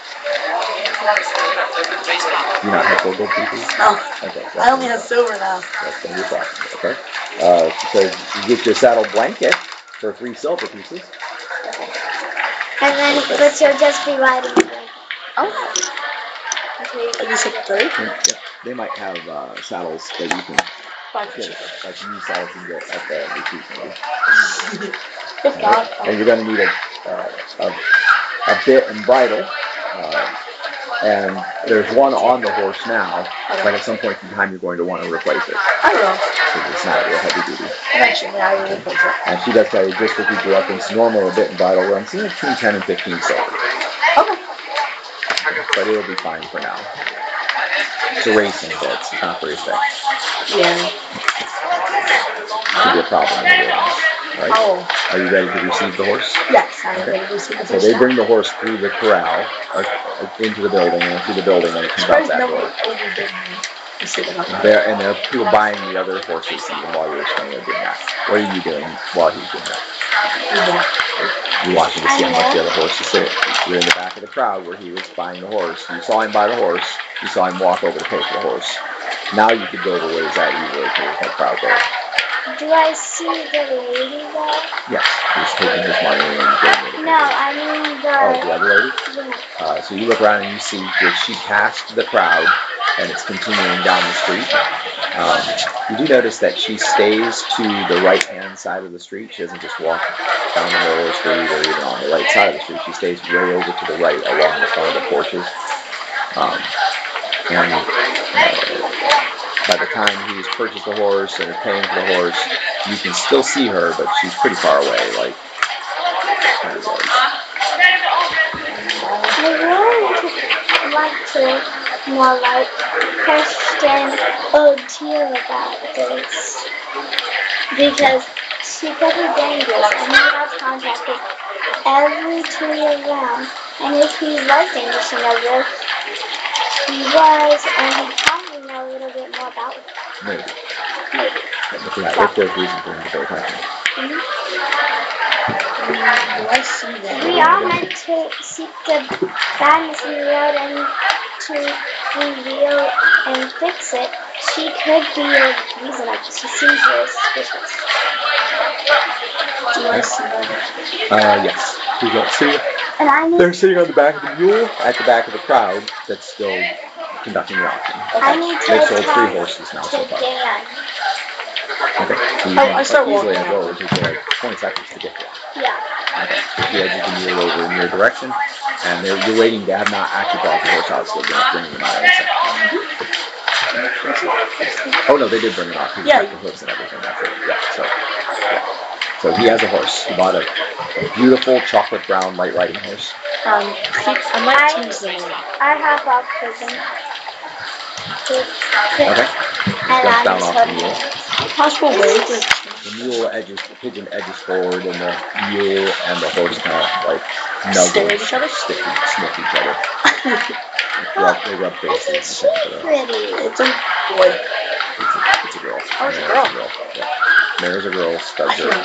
Speaker 6: Do you not have four gold pieces?
Speaker 7: No.
Speaker 6: Okay.
Speaker 7: I only have silver now.
Speaker 6: That's going to be a problem. Okay. Uh, she says you get your saddle blanket for three silver pieces.
Speaker 5: And then but you'll just be riding the blanket.
Speaker 7: Oh. Okay. You said three?
Speaker 6: Yeah, they might have uh, saddles that you can get, like new saddles you can get at the boutique maybe.
Speaker 7: If not,
Speaker 6: And you're going to need a, uh, a, a bit and bridle. Uh, and there's one on the horse now, but at some point in time you're going to want to replace it.
Speaker 7: I will.
Speaker 6: Because it's not real heavy duty.
Speaker 7: Eventually, I will replace it.
Speaker 6: And she does tell you, just to keep your reference, normal a bit and bridle runs between ten and fifteen silver.
Speaker 7: Okay.
Speaker 6: But it'll be fine for now. It's a racing bit, it's not for your thing.
Speaker 7: Yeah.
Speaker 6: Could be a problem later on. Right?
Speaker 7: Oh.
Speaker 6: Are you ready to receive the horse?
Speaker 7: Yes, I'm
Speaker 6: Okay.
Speaker 7: ready to see the
Speaker 6: So
Speaker 7: first
Speaker 6: they
Speaker 7: time.
Speaker 6: bring the horse through the corral, or, or into the building, and through the building, and it comes out
Speaker 7: Surprised
Speaker 6: that
Speaker 7: no
Speaker 6: door.
Speaker 7: one overdid me. You see them up there.
Speaker 6: There, and there are people buying the other horses even while you were standing there doing that. What are you doing while he's doing that? You're watching to see how much the other horse is sitting. You're in the back of the crowd where he was buying the horse. You saw him buy the horse. You saw him walk over to pay for the horse. Now you could go to where he's at easily because there's no crowd there.
Speaker 5: Do I see the lady there?
Speaker 6: Yes, he's taking his money and getting it.
Speaker 5: No, I mean the
Speaker 6: Oh, the other lady?
Speaker 5: yeah.
Speaker 6: Uh, so you look around and you see that she passed the crowd and it's continuing down the street. Um, you do notice that she stays to the right-hand side of the street. She doesn't just walk down the middle of the street or even on the right side of the street. She stays way over to the right along the front of the porches. Um, and uh, by the time he's purchased the horse and is paying for the horse, you can still see her, but she's pretty far away. Like, there it goes.
Speaker 5: I really like to more like question O'Teal about this because she could be dangerous and he has contact with every tree around. And if he was dangerous, you know, if he was, and he'd probably know a little bit more about it.
Speaker 6: Maybe. Maybe. If, yeah, if there's reason for him to go hunting.
Speaker 5: Mm-hmm.
Speaker 7: Mm, I see that.
Speaker 5: We are meant to seek the badness in the world and to reveal and fix it. She could be a reason. Like, she seems very suspicious.
Speaker 7: Do I see that?
Speaker 6: Uh, yes. You don't see it.
Speaker 5: And I need,
Speaker 6: They're sitting on the back of the mule at the back of the crowd that's still conducting the auction.
Speaker 5: I need to
Speaker 6: They've sold
Speaker 5: talk
Speaker 6: three horses now so
Speaker 5: to
Speaker 6: far.
Speaker 5: Dan.
Speaker 6: Okay. So you
Speaker 7: Oh,
Speaker 6: can
Speaker 7: I start
Speaker 6: easily
Speaker 7: walking
Speaker 6: have those. It takes like twenty seconds to get there.
Speaker 5: Yeah.
Speaker 6: Okay. So he edges the mule over in your direction, and they're, you're waiting. They have not actually brought the horse out, so they're going to bring him out in a second. Oh no, they did bring him out. He
Speaker 7: Yeah.
Speaker 6: checked the hooves and everything. That's it. Yeah. So. Yeah. So he has a horse. He bought a beautiful chocolate brown light riding horse.
Speaker 7: Um, I might change the name.
Speaker 5: I have a prison.
Speaker 6: Okay.
Speaker 5: And
Speaker 6: Jumps
Speaker 5: I'm
Speaker 6: down off the mule.
Speaker 7: Possible way to
Speaker 6: The mule edges, the pigeon edges forward, and the mule and the horse kind of like nuggle,
Speaker 7: Stare at each other?
Speaker 6: stick, sniff each other. rub, they rub faces.
Speaker 5: Isn't she pretty?
Speaker 7: It's a boy.
Speaker 6: It's a, it's a girl.
Speaker 7: Oh, it's a
Speaker 6: Mary's
Speaker 7: girl.
Speaker 6: Yeah. Mary's a girl. Studs her.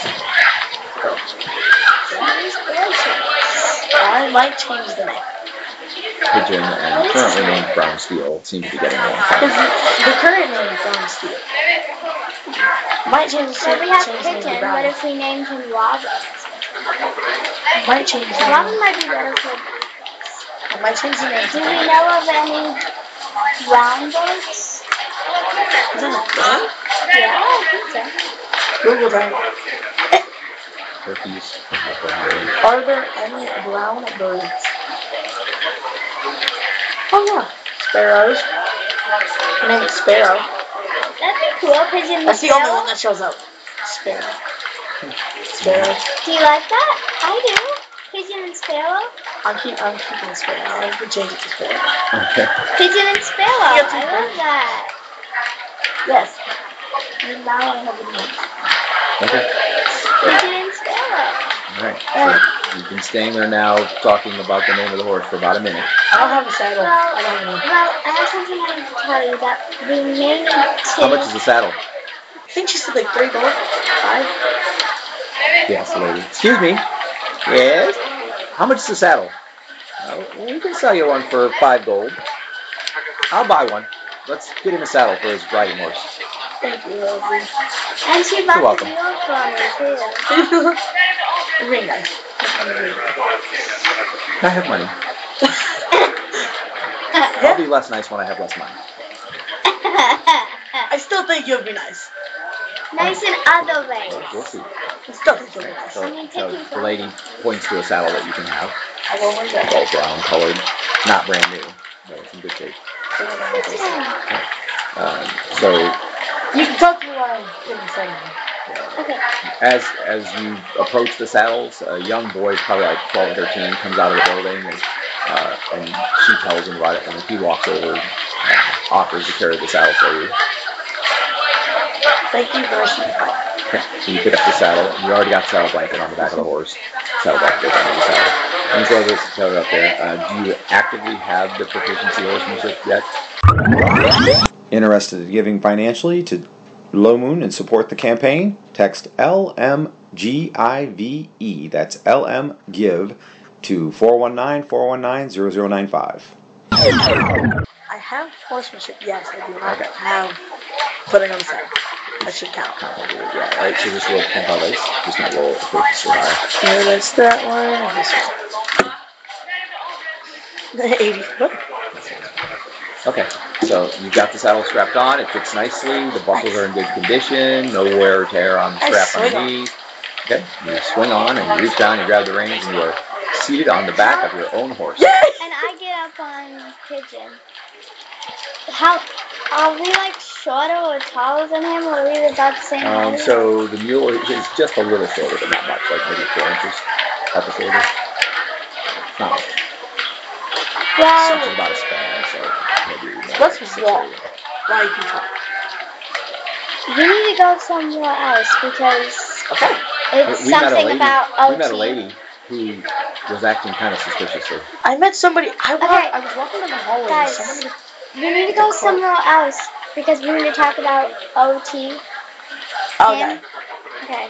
Speaker 5: She's gorgeous.
Speaker 7: I might change the name.
Speaker 6: Pigeon and currently named Brown Steel seem to be getting along
Speaker 7: Because
Speaker 6: fine.
Speaker 7: the, the current name is Brown Steel. Might change the
Speaker 5: So we
Speaker 7: name.
Speaker 5: have
Speaker 7: change the name to
Speaker 5: Pigeon,
Speaker 7: Brown.
Speaker 5: what if we named him Robin?
Speaker 7: Might change the
Speaker 5: Robin
Speaker 7: name.
Speaker 5: might be better for.
Speaker 7: I might change the name.
Speaker 5: Do we know of any brown birds?
Speaker 7: Is that a thing?
Speaker 5: Yeah, I think so.
Speaker 7: Google that.
Speaker 6: Turkeys.
Speaker 7: Are there any brown birds? Oh yeah, sparrows. Her name is Sparrow.
Speaker 5: That'd be cool. Pigeon and
Speaker 7: That's the only
Speaker 5: Sparrow.
Speaker 7: one that shows up. Sparrow. Sparrow.
Speaker 5: Do you like that? I do. Pigeon and Sparrow.
Speaker 7: I'm keep I'm keeping Sparrow. I'm gonna change it to Sparrow.
Speaker 6: Okay.
Speaker 5: Pigeon and Sparrow.
Speaker 7: You got two
Speaker 5: I love
Speaker 7: birds.
Speaker 5: that.
Speaker 7: Yes. And now I have a name.
Speaker 6: Okay.
Speaker 5: Pigeon and Sparrow.
Speaker 6: All right. So you've been staying there now, talking about the name of the horse for about a minute.
Speaker 7: I don't have a saddle.
Speaker 5: Well,
Speaker 7: I don't know.
Speaker 5: well, I have something I need to tell you that we may need to.
Speaker 6: How much is the saddle?
Speaker 7: I think she said like three gold. Five.
Speaker 6: Yes, lady. Excuse me. Yes. How much is the saddle? Uh, we can sell you one for five gold. I'll buy one. Let's get him a saddle for his riding horse.
Speaker 7: Thank you, Rosie.
Speaker 5: And she
Speaker 6: You're
Speaker 5: bought the
Speaker 6: welcome.
Speaker 5: mule for me too.
Speaker 7: Very nice.
Speaker 6: I have money. I'll be less nice when I have less money.
Speaker 7: I still think you'll be nice.
Speaker 5: Nice in other ways.
Speaker 6: We'll see.
Speaker 7: I still think you'll be nice.
Speaker 6: So, so the lady points to a saddle that you can have.
Speaker 7: I will one day.
Speaker 6: All brown colored. Not brand new, but it's in good shape. Um, so
Speaker 7: You can talk to me while I'm getting segment.
Speaker 5: Okay.
Speaker 6: as as you approach the saddles, a young boy, probably like twelve or thirteen, comes out of the building, and, uh, and she tells him about it, and he walks over and offers to carry the saddle for you.
Speaker 7: Thank you very much.
Speaker 6: Okay. So you pick up the saddle. You already got the saddle blanket on the back of the horse. Saddle blanket goes under the saddle. And you throw this saddle up there. Uh, do you actively have the proficiency horsemanship yet?
Speaker 8: Interested in giving financially to Low Moon and support the campaign? Text L M G I V E, that's L M Give, to four one nine, four one nine, zero zero nine five.
Speaker 7: I have horsemanship. Yes, I do not
Speaker 6: Okay.
Speaker 7: have putting on the saddle. That should count.
Speaker 6: Yeah, right. So just roll ten dollars. Just not roll proficiency high.
Speaker 7: So that's that one and this one. eighty. What?
Speaker 6: Okay. So you've got the saddle strapped on. It fits nicely. The buckles are in good condition. No wear or tear on the
Speaker 7: I
Speaker 6: strap
Speaker 7: swing on.
Speaker 6: underneath. Okay. You swing on and you reach down. You grab the reins and you are seated on the back of your own horse.
Speaker 7: Yay!
Speaker 5: And I get up on Pigeon. How are we like shorter or taller than him? Or are we about the same
Speaker 6: Um,
Speaker 5: height?
Speaker 6: so the mule is just a little shorter, but not much, like maybe four inches at the shoulder. Not much.
Speaker 5: Well,
Speaker 6: Something about a span, so maybe more
Speaker 7: Let's
Speaker 6: like six
Speaker 7: walk.
Speaker 6: or eight.
Speaker 7: Why you can talk.
Speaker 5: we need to go somewhere else because
Speaker 7: Okay.
Speaker 5: it's
Speaker 6: We met a
Speaker 5: something
Speaker 6: lady.
Speaker 5: about O T.
Speaker 6: We met a lady who was acting kind of suspiciously.
Speaker 7: I met somebody. I walked.
Speaker 5: Okay.
Speaker 7: I was walking in the hallway.
Speaker 5: Guys,
Speaker 7: and somebody.
Speaker 5: we need to go somewhere else because we need to talk about O T.
Speaker 7: Okay.
Speaker 5: Him. Okay.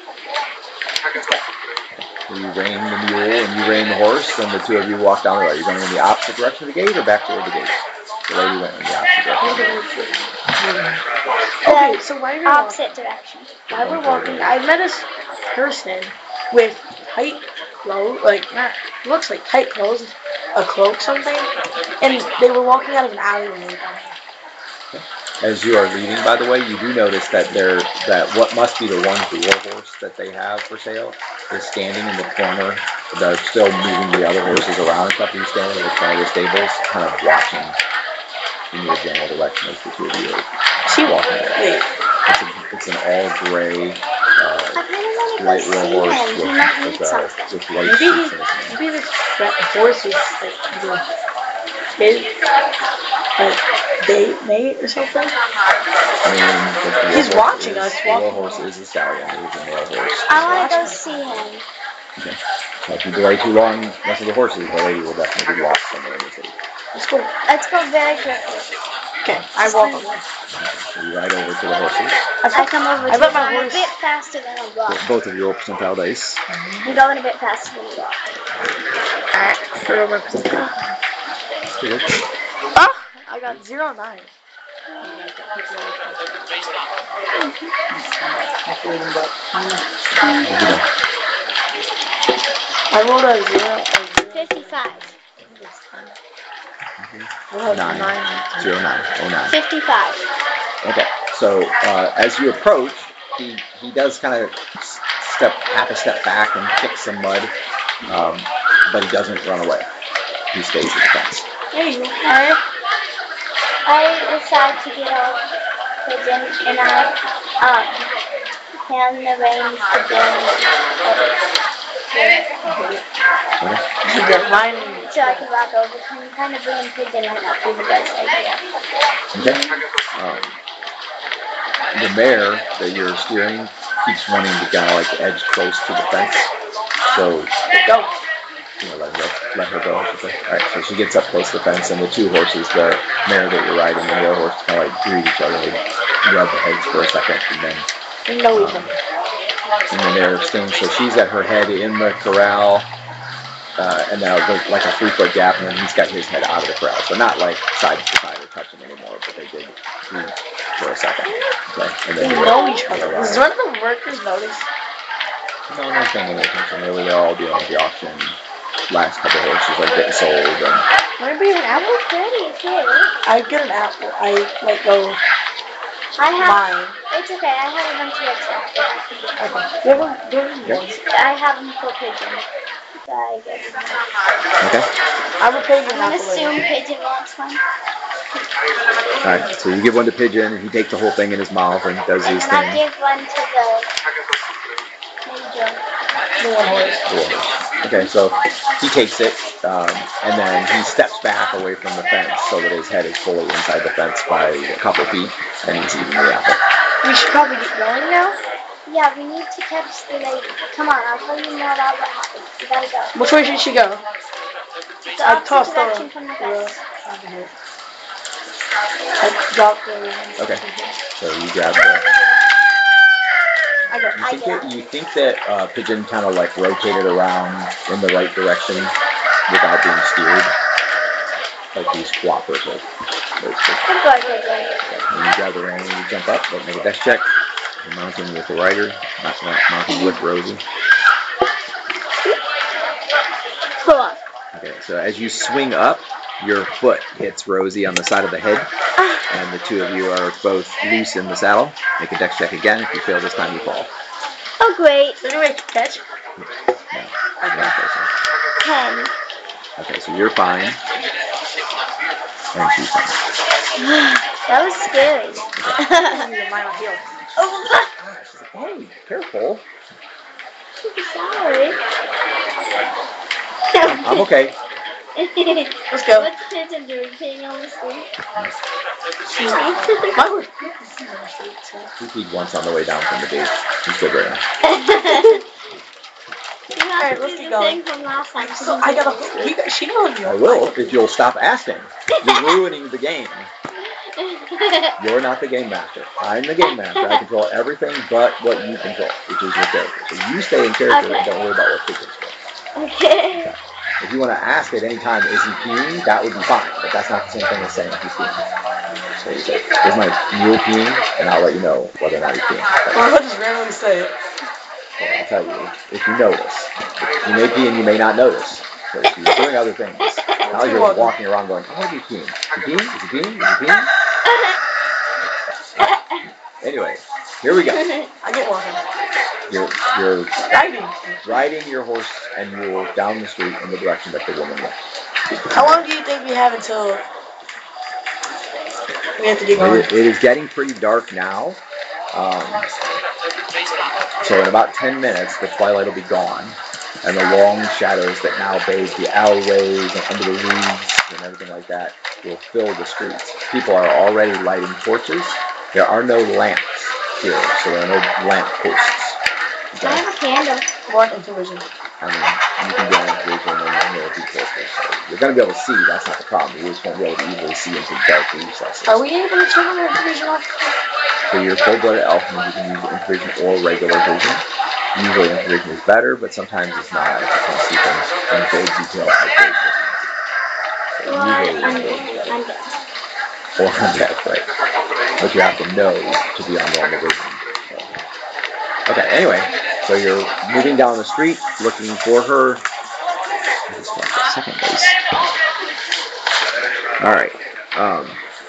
Speaker 6: You rein the mule and you rein the horse, and the two of you walk down the road. You're going in the opposite direction of the gate or back toward the gate? The lady went in the opposite direction.
Speaker 7: Okay. So why are we walking?
Speaker 5: Opposite direction.
Speaker 7: While we're walking, I met a s- person with tight clothes, like not looks like tight clothes, a cloak, something, and they were walking out of an alleyway.
Speaker 6: As you are leaving, by the way, you do notice that they're that what must be the one war horse that they have for sale is standing in the corner. They're still moving the other horses around and stuff. He's standing in the corner of the stables, kind of watching in your general direction as the two of you are
Speaker 7: She
Speaker 6: walking.
Speaker 7: wait.
Speaker 6: It's, a, it's an all gray,
Speaker 5: I
Speaker 6: uh,
Speaker 5: kind of want to go
Speaker 6: light
Speaker 5: see
Speaker 6: royal horse
Speaker 5: him. He
Speaker 6: with,
Speaker 5: might need
Speaker 6: with, uh,
Speaker 5: something.
Speaker 6: with white
Speaker 7: Maybe
Speaker 6: streaks
Speaker 7: he,
Speaker 6: in his mane.
Speaker 7: maybe this tra- horse is like the his like date mate or something.
Speaker 6: I mean, the, the
Speaker 7: He's
Speaker 6: royal horse
Speaker 7: watching
Speaker 6: is,
Speaker 7: us
Speaker 6: The royal
Speaker 7: walking.
Speaker 6: horse is a stallion. It is a male horse.
Speaker 5: I want to go see him.
Speaker 6: Okay. So if you delay too long, mess with the horses, the lady will definitely be lost somewhere in the city.
Speaker 7: Let's go.
Speaker 5: Let's go very quickly.
Speaker 7: Okay, I walk over.
Speaker 6: So you ride over to the horses.
Speaker 5: I come over
Speaker 7: I
Speaker 5: to
Speaker 7: let my
Speaker 5: him a
Speaker 7: horse-
Speaker 5: bit faster than a walk.
Speaker 6: Both of you roll percentile dice.
Speaker 5: I'm going a bit faster than a walk.
Speaker 7: Alright, throw over. Ah, I got zero nine. I rolled a zero.
Speaker 5: fifty-five.
Speaker 7: Oh,
Speaker 6: Nine.
Speaker 7: nine.
Speaker 6: Zero nine. Oh nine.
Speaker 5: fifty-five.
Speaker 6: Okay. So uh, as you approach, he he does kind of step half a step back and kick some mud, um, but he doesn't run away. He stays at the fence.
Speaker 7: There you go.
Speaker 5: Alright. I decide to get a pigeon and I um, hand the reins to Ben
Speaker 6: Okay.
Speaker 7: They're mine.
Speaker 5: so I can walk over to him. Kind of bringing pigeon might not be the best idea.
Speaker 6: Okay. Um, the mare that you're steering keeps wanting to kind of like edge close to the fence, so
Speaker 7: Go.
Speaker 6: you know, let her go. Let her go. I should say. All right. So she gets up close to the fence, and the two horses, the mare that you're riding and the other horse, kind of like greet each other. They rub heads for a second, and then
Speaker 7: We know each other.
Speaker 6: and then they're staying. So she's at her head in the corral, uh, and now there's like a three foot gap, and then he's got his head out of the corral. So not like side to side or touching anymore, but they did greet for a second. Okay. And
Speaker 7: We
Speaker 6: then you're-
Speaker 7: know each other.
Speaker 6: you're
Speaker 7: Does
Speaker 6: riding.
Speaker 7: one of the workers notice?
Speaker 6: No one's paying any attention. Really, they're all dealing with the auction. Last couple horses are getting sold, and
Speaker 7: Maybe an apple?
Speaker 5: Pretty too.
Speaker 7: I get an apple. I like go
Speaker 5: I have.
Speaker 7: mine.
Speaker 5: It's okay. I have a bunch of extra.
Speaker 7: Okay. Give them, give them
Speaker 6: Yep.
Speaker 7: one.
Speaker 5: I have them for pigeon. So I get them.
Speaker 6: okay.
Speaker 7: I will pay you
Speaker 5: I'm
Speaker 7: an
Speaker 5: gonna
Speaker 7: apple
Speaker 5: assume
Speaker 7: later.
Speaker 5: pigeon wants one.
Speaker 6: All right. So you give one to Pigeon, and he takes the whole thing in his mouth and does
Speaker 5: And
Speaker 6: his
Speaker 5: then I
Speaker 6: thing.
Speaker 5: give one to the major.
Speaker 7: The one horse.
Speaker 6: Okay, so he takes it, um, and then he steps back away from the fence so that his head is fully inside the fence by a couple feet, and he's eating the apple.
Speaker 7: We should probably get going now.
Speaker 5: Yeah, we need to catch the lady. Come on, I'll tell you more about what happened. We gotta go.
Speaker 7: Which way should she go?
Speaker 5: The
Speaker 7: I
Speaker 5: opposite
Speaker 7: tossed the
Speaker 5: direction from the fence.
Speaker 7: I dropped the.
Speaker 6: Okay, so you grab the.
Speaker 7: I got.
Speaker 6: You
Speaker 5: I
Speaker 6: think
Speaker 5: get
Speaker 6: that you think that uh, Pigeon kind of like rotated around in the right direction without being steered, like he's cooperative, basically.
Speaker 5: Good boy, pigeon.
Speaker 6: Okay, when you grab the rein and you jump up, don't make a dex check. You're mounting with the rider, not, not mounting with Rosie.
Speaker 5: Pull up.
Speaker 6: Okay, so as you swing up, your foot hits Rosie on the side of the head, and the two of you are both loose in the saddle. Make a dex check again. If you fail this time, you fall.
Speaker 5: Oh, great.
Speaker 7: Is there any way to catch?
Speaker 6: No, I don't think so.
Speaker 5: Ten.
Speaker 6: Okay, so you're fine. And she's fine.
Speaker 5: That was scary. Oh,
Speaker 6: She's like, hey, careful.
Speaker 5: sorry.
Speaker 6: I'm okay.
Speaker 7: Let's go.
Speaker 5: What's Pigeon doing? Peeing on the street?
Speaker 7: Mine was
Speaker 6: He peed once on the way down from the beach. He's good right now.
Speaker 5: You have
Speaker 7: Alright,
Speaker 5: to
Speaker 7: let's
Speaker 5: do
Speaker 7: keep
Speaker 5: the
Speaker 7: going.
Speaker 5: thing from last time.
Speaker 7: So I gotta. You got, she knows you.
Speaker 6: I will if you'll stop asking. You're ruining the game. You're not the game master. I'm the game master. I control everything but what you control, which is your character. So you stay in character
Speaker 5: Okay.
Speaker 6: and don't worry about what he controls.
Speaker 5: Okay.
Speaker 6: If you want to ask at any time, is he peeing? That would be fine. But that's not the same thing as saying he's peeing. So you say, is my mule peeing? And I'll let you know whether or not he's peeing.
Speaker 7: Or I'll just randomly say it.
Speaker 6: So I'll tell you if you notice. You may pee and you may not notice. Because he's doing other things. Now you're walking around going, oh, is he peeing? Is he peeing? Is he peeing? Is he peeing? Anyway, here we go.
Speaker 7: I get walking.
Speaker 6: You're, you're
Speaker 7: Riding.
Speaker 6: riding your horse and mule down the street in the direction that the woman went.
Speaker 7: How long do you think we have until we have to get going?
Speaker 6: It, it is getting pretty dark now. Um, so in about ten minutes, the twilight will be gone. And the long shadows that now bathe the alleyways and under the roofs and everything like that will fill the streets. People are already lighting torches. There are no lamps here, so there are no lamp posts.
Speaker 5: I have a candle.
Speaker 7: What intervision?
Speaker 6: I mean, you can get into vision and there will be torches. So you're going to be able to see, that's not the problem. You just won't be able to easily see into dark recesses.
Speaker 7: Are we able to turn our intervision off?
Speaker 6: So you're full-blooded elf, and you can use intervision or regular vision. Usually intervision is better, but sometimes it's not. If you can see things in full detail at great distance. So
Speaker 5: Well,
Speaker 6: usually
Speaker 5: I'm
Speaker 6: it's
Speaker 5: dead.
Speaker 6: better.
Speaker 5: I'm dead.
Speaker 6: Or undead, right? But you have to know to be on normal vision. So. Okay, anyway, so you're moving down the street, looking for her. This is like second base. All right. Um,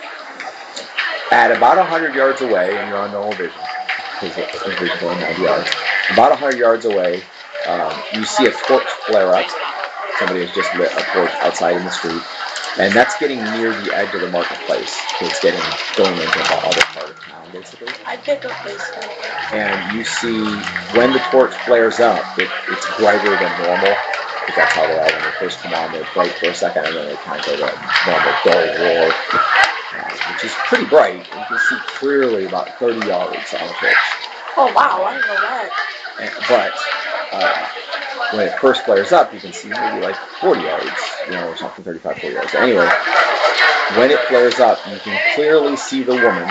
Speaker 6: at about one hundred yards away, and you're on normal vision, because it's vision going ninety yards. About one hundred yards away, um, you see a torch flare up. Somebody has just lit a torch outside in the street. And that's getting near the edge of the marketplace. So it's getting going into the other part of town, basically.
Speaker 7: I pick up this.
Speaker 6: And you see when the torch flares up, it, it's brighter than normal. Because that's how they are when they first come on. They're bright for a second, and then they kind of go to a normal dull roar, uh, which is pretty bright. You can see clearly about thirty yards on the torch.
Speaker 7: Oh wow, I didn't know that.
Speaker 6: And, but uh, when it first flares up, you can see maybe like forty yards, you know, or something, thirty-five, forty yards. Anyway, when it flares up, you can clearly see the woman.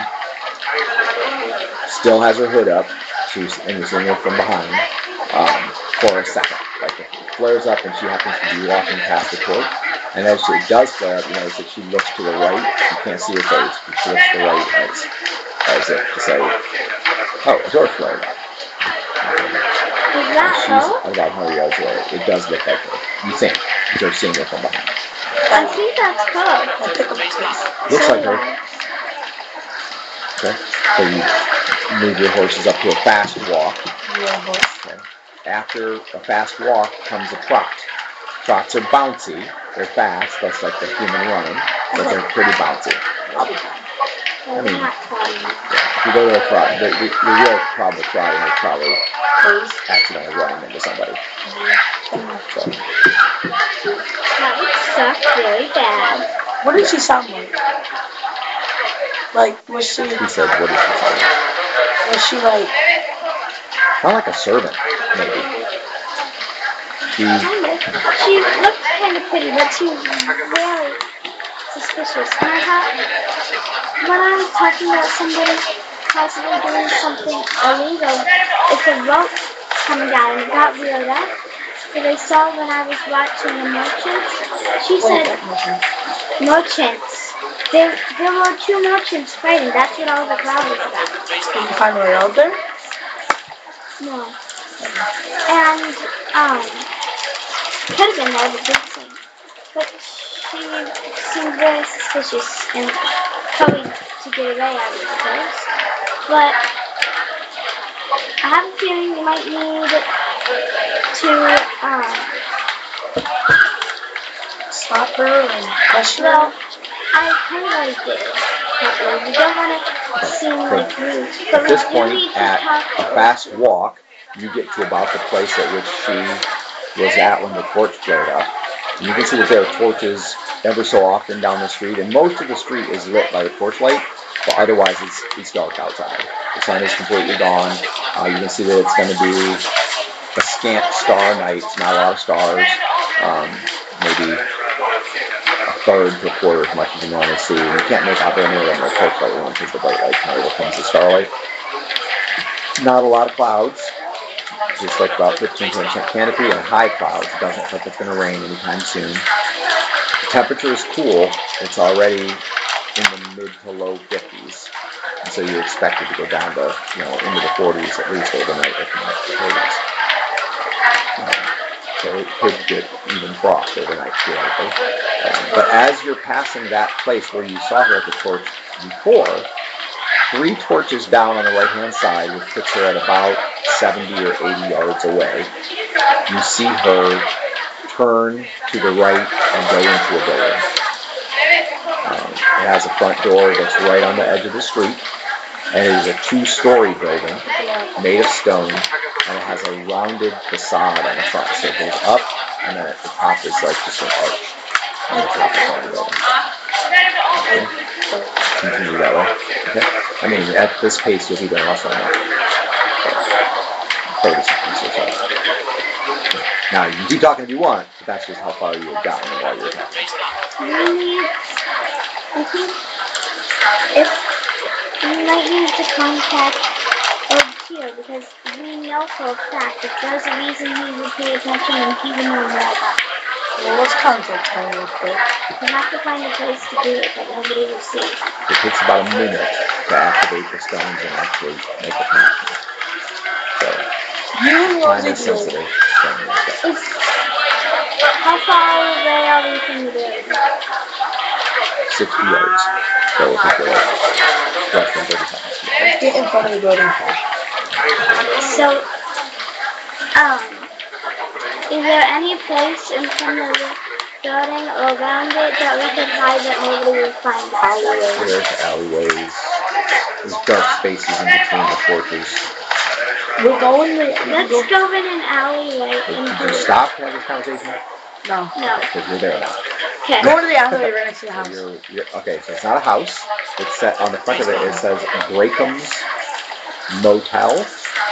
Speaker 6: Still has her hood up, she's, and you're seeing her from behind um, for a second. Like it flares up, and she happens to be walking past the torch. And as it does flare up, you notice that she looks to the right. You can't see her face, but she looks to the right as, as if to say, "Oh, a torch flared up."
Speaker 5: Is that
Speaker 6: She's
Speaker 5: so?
Speaker 6: about one hundred yards away. It does look like her. You think. Because you're seeing her from behind.
Speaker 5: I think that's cool.
Speaker 7: I pick up this.
Speaker 6: Looks
Speaker 5: So
Speaker 6: like her.
Speaker 5: do I.
Speaker 6: Okay. So you move your horses up to a fast walk.
Speaker 7: Yeah, horse.
Speaker 6: Okay. After a fast walk comes a trot. Trots are bouncy. They're fast. That's like the human running. But they're pretty bouncy.
Speaker 7: I'll be fine.
Speaker 5: Well,
Speaker 6: I mean-
Speaker 5: not trotting.
Speaker 6: If you go to a trot, the, the, the real problem with trotting is probably
Speaker 7: Hers.
Speaker 6: accidentally running into somebody. So,
Speaker 5: That would suck really bad.
Speaker 7: What did she sound like? Like, was she,
Speaker 6: he said, what is she saying?
Speaker 7: was she like,
Speaker 6: Not like a servant, maybe. She,
Speaker 5: Kind of. She looked kind of pretty, but she was very suspicious. And I thought, when I was talking about somebody possibly doing something illegal, if a rope coming down and it got weirded up, but I saw when I was watching the merchants, she
Speaker 7: what
Speaker 5: said
Speaker 7: is that motion?
Speaker 5: merchants. There, there were two merchants fighting. That's what all the crowd was about.
Speaker 7: Did you find her out there?
Speaker 5: No. And, um, could have been there, but didn't seem. But she seemed very suspicious and probably to get away, I would suppose. But I have a feeling you might need to, um,
Speaker 7: Stop her and question
Speaker 5: well,
Speaker 7: her?
Speaker 5: I kind of like it. We don't want to seem like rude.
Speaker 6: At this point, at a fast walk, you get to about the place at which she was at when the torch flared up. And you can see that there are torches ever so often down the street, and most of the street is lit by the torch light, but otherwise it's, it's dark outside. The sun is completely gone. Uh, you can see that it's going to be a scant star night, not a lot of stars, um, maybe a third to a quarter as much as you normally see. And you can't make out very many of them with torchlight ones because the bright light kind of becomes the starlight. Not a lot of clouds, just like about fifteen percent canopy and high clouds. It doesn't look like it's going to rain anytime soon. The temperature is cool. It's already in the mid to low fifties. And so you're expected to go down to, you know, into the forties at least overnight, if not the thirties. Um, so it could get even frost overnight, theoretically. Um, but as you're passing that place where you saw her at the torch before, three torches down on the right-hand side, which puts her at about seventy or eighty yards away, you see her turn to the right and go into a building. Um, it has a front door that's right on the edge of the street, and it is a two-story building made of stone, and it has a rounded facade on the front. So it goes up, and then at the top is like just an arch on the top of the building. Okay. Continue that way. Okay. I mean, at this pace, you'll be there also enough. thirty seconds or so. Now, you can keep talking if you want, but that's just how far you have gotten while you're talking.
Speaker 5: Really, I think if we might need to contact Ed here, because we know for a fact if there's a reason he would pay attention and he would know more about it.
Speaker 7: Well, let's contact him real quick.
Speaker 5: We have to find a place to do it that nobody will see.
Speaker 6: It takes about a minute to activate the stones and actually make a connection. So, time is sensitive.
Speaker 5: It's, how far away are we from the building?
Speaker 6: sixty yards. So we'll take it like less than thirty seconds.
Speaker 7: Get in front of the building first.
Speaker 5: So, um, is there any place in front of the building or around it that we could hide that nobody will find out?
Speaker 6: There's alleyways. There's dark spaces in between the torches.
Speaker 7: We're going the...
Speaker 5: Let's go, go in an alleyway.
Speaker 6: Did you stop to have this conversation?
Speaker 7: No.
Speaker 5: No.
Speaker 6: Because you're there now.
Speaker 5: Okay.
Speaker 7: Go to the alleyway right next to the house.
Speaker 6: So you're, you're, okay, so it's not a house. It's set on the front of it. It says Brakeham's Motel.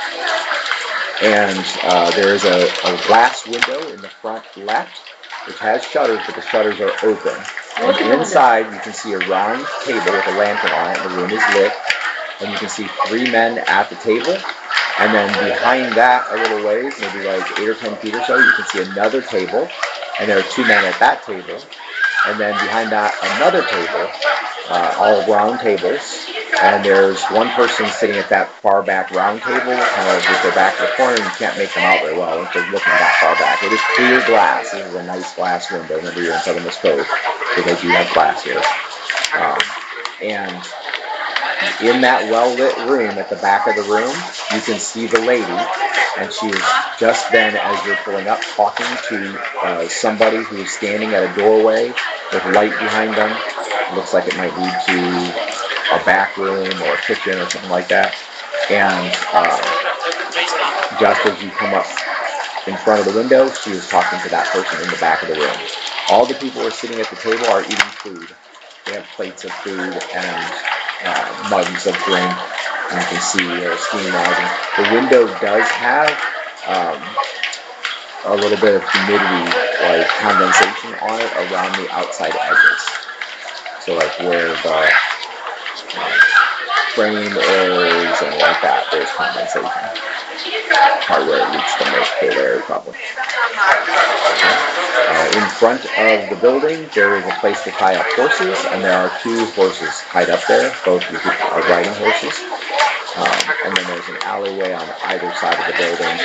Speaker 6: And uh, there is a, a glass window in the front left, which has shutters, but the shutters are open. And inside, you can see a round table with a lantern on it. The room is lit. And you can see three men at the table. And then behind that, a little ways, maybe like eight or ten feet or so, you can see another table. And there are two men at that table. And then behind that, another table, uh, all round tables. And there's one person sitting at that far back round table, kind of with their back to the corner, and you can't make them out very well if they're looking that far back. It is clear glass. This is a nice glass window. Remember, you're in Southern Cove, so they do have glass here. Um, and in that well-lit room, at the back of the room, you can see the lady, and she is just then, as you're pulling up, talking to uh, somebody who is standing at a doorway with light behind them. It looks like it might lead to a back room or a kitchen or something like that. And uh, just as you come up in front of the window, she is talking to that person in the back of the room. All the people who are sitting at the table are eating food. They have plates of food and uh, mugs of drink. And you can see uh, steam rising. The window does have um, a little bit of humidity, like condensation on it around the outside edges. So like where the frame is and like that, there's condensation. Part where it leaks the most cold air, probably. Okay. Uh, in front of the building, there is a place to tie up horses, and there are two horses tied up there. Both are riding horses. Um, and then there's an alleyway on either side of the building.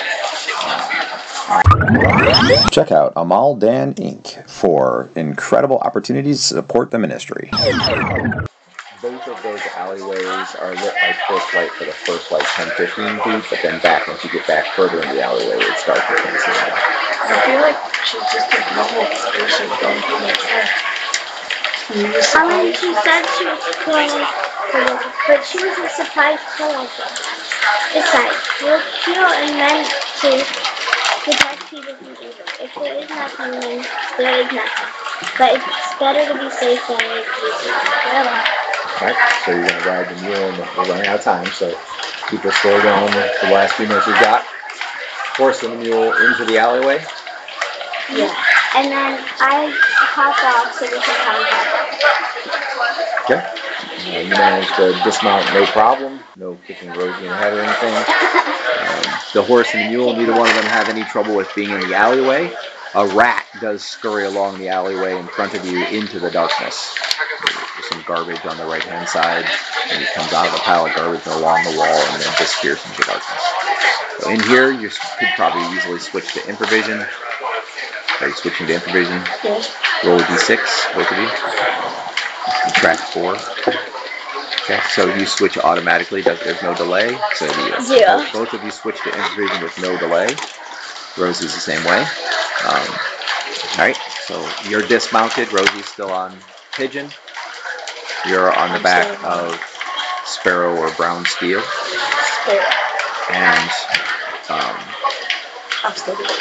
Speaker 6: Um,
Speaker 8: Check out Amal Dan Incorporated for incredible opportunities to support the ministry.
Speaker 6: Both of those alleyways are lit by torchlight for the first like ten to fifteen feet, but then back once you get back further in the alleyway, it's dark and can't see it.
Speaker 7: I feel like she's just a normal person going through my car.
Speaker 5: I mean, she said she was going to, but she wasn't surprised to tell us that. Besides, we'll kill and meant to protect people from evil. If there is nothing, then there is nothing. But it's better to be safe than to be safe.
Speaker 6: Alright, so you're going to ride the mule, and we're running out of time, so keep the story going for the last few minutes we've got. Horse and the mule into the alleyway.
Speaker 5: Yeah, and then I hop off so we can contact.
Speaker 6: Okay. Uh, you managed to dismount, no problem. No kicking Rosie in the head or anything. Um, the horse and the mule, neither one of them have any trouble with being in the alleyway. A rat does scurry along the alleyway in front of you into the darkness. There's some garbage on the right-hand side, and it comes out of a pile of garbage along the wall and then disappears into darkness. So in here, you could probably easily switch to infravision. Are you switching to infravision?
Speaker 5: Yes.
Speaker 6: Roll a d six, both of you. Subtract four. Okay, so you switch automatically. There's no delay. So the, uh,
Speaker 5: Zero.
Speaker 6: both of you switch to infravision with no delay. Rosie's the same way. Um, all right, so you're dismounted. Rosie's still on Pigeon. You're on the back of Sparrow or Brown Steel.
Speaker 7: Sparrow.
Speaker 6: And um,
Speaker 7: I'm still good.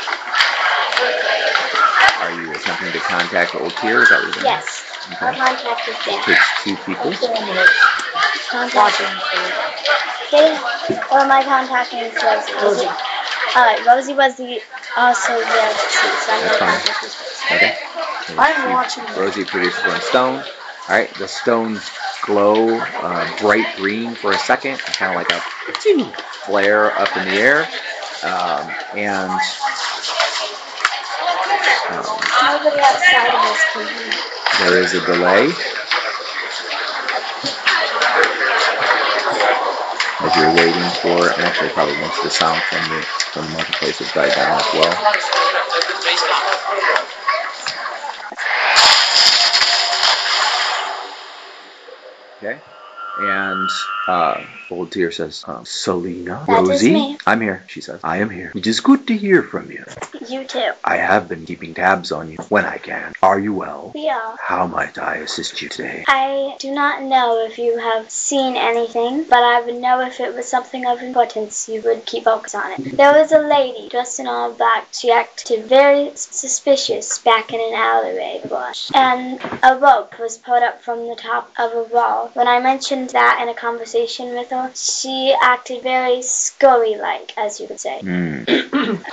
Speaker 6: Are you attempting to contact Old Tier? Is that what you're doing?
Speaker 5: Yes.
Speaker 6: Okay.
Speaker 5: Our contact is Dan.
Speaker 6: Takes two people.
Speaker 5: Contact. Okay. Or my contact is Rosie.
Speaker 7: Rosie.
Speaker 5: Alright, Rosie was the also there too, so I'm
Speaker 6: That's
Speaker 5: going
Speaker 6: fine.
Speaker 5: to contact this person.
Speaker 6: Okay.
Speaker 7: I'm watching.
Speaker 6: Rosie produces one stone. All right, the stones glow uh, bright green for a second, kind of like a flare up in the air, um, and um,
Speaker 5: Nobody outside of us can hear.
Speaker 6: there is a delay as you're waiting for. And actually, probably most of the sound from the from the marketplace has died down as well. Okay, and uh, Old Tier says, um, Selena,
Speaker 5: That is
Speaker 6: Rosie,
Speaker 5: me.
Speaker 6: I'm here, she says. I am here. It is good to hear from you.
Speaker 5: You too.
Speaker 6: I have been keeping tabs on you when I can. Are you well?
Speaker 5: We are.
Speaker 6: How might I assist you today?
Speaker 5: I do not know if you have seen anything, but I would know if it was something of importance, you would keep focus on it. There was a lady dressed in all black. She acted very suspicious back in an alleyway bush, and a rope was put up from the top of a wall. When I mentioned that in a conversation with her, she acted very scurry-like, as you could say.
Speaker 6: Mm.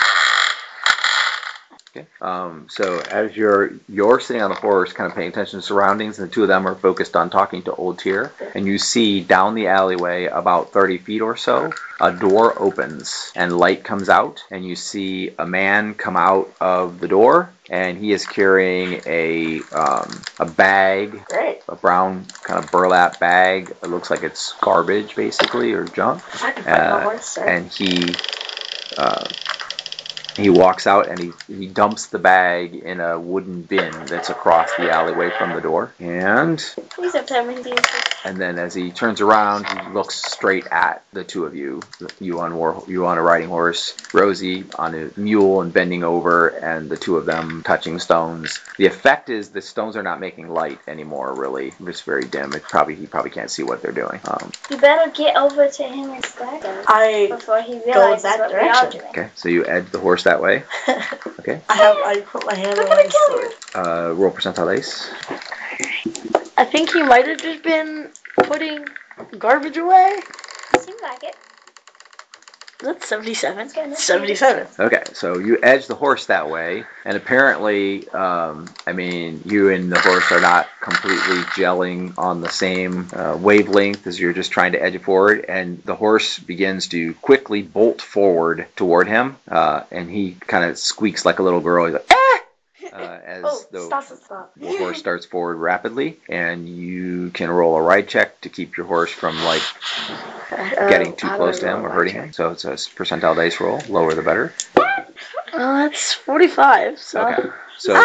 Speaker 6: Okay. Um, so as you're you're sitting on the horse, kind of paying attention to surroundings, and the two of them are focused on talking to Old Tier, and you see down the alleyway about thirty feet or so, a door opens and light comes out, and you see a man come out of the door, and he is carrying a um, a bag,
Speaker 7: Great.
Speaker 6: a brown kind of burlap bag. It looks like it's garbage, basically, or junk.
Speaker 7: I can find my
Speaker 6: Uh,
Speaker 7: horse, sir.
Speaker 6: and he uh, he walks out and he, he dumps the bag in a wooden bin that's across the alleyway from the door. And
Speaker 5: Please don't tell me these.
Speaker 6: and then as he turns around, he looks straight at the two of you. You on war, you on a riding horse, Rosie on a mule and bending over, and the two of them touching stones. The effect is the stones are not making light anymore, really. It's very dim. It probably he probably can't see what they're doing. Um,
Speaker 5: You better get over to him instead
Speaker 7: I
Speaker 5: before he
Speaker 7: go
Speaker 5: realizes
Speaker 7: that
Speaker 5: what we are
Speaker 7: direction.
Speaker 5: doing.
Speaker 6: okay, so you edge the horse that way. Okay.
Speaker 7: I have. I put my hand on my sword.
Speaker 6: Uh, roll percentile ace.
Speaker 7: I think he might have just been putting garbage away.
Speaker 5: Seems like it.
Speaker 7: That's seventy-seven.
Speaker 5: Okay, let's
Speaker 7: seventy-seven.
Speaker 6: Okay, so you edge the horse that way, and apparently, um, I mean, you and the horse are not completely gelling on the same uh, wavelength as you're just trying to edge it forward, and the horse begins to quickly bolt forward toward him, uh, and he kind of squeaks like a little girl. He's like, ah! Uh, as
Speaker 7: Oh,
Speaker 6: the,
Speaker 7: stop, stop, stop.
Speaker 6: the horse starts forward rapidly, and you can roll a ride check to keep your horse from like
Speaker 7: Uh,
Speaker 6: getting too
Speaker 7: how do
Speaker 6: close
Speaker 7: I
Speaker 6: to him
Speaker 7: roll
Speaker 6: or
Speaker 7: my
Speaker 6: hurting
Speaker 7: check?
Speaker 6: him. So it's a percentile dice roll. Lower the better.
Speaker 7: Uh, that's forty-five. So.
Speaker 6: Okay. So
Speaker 7: Ah!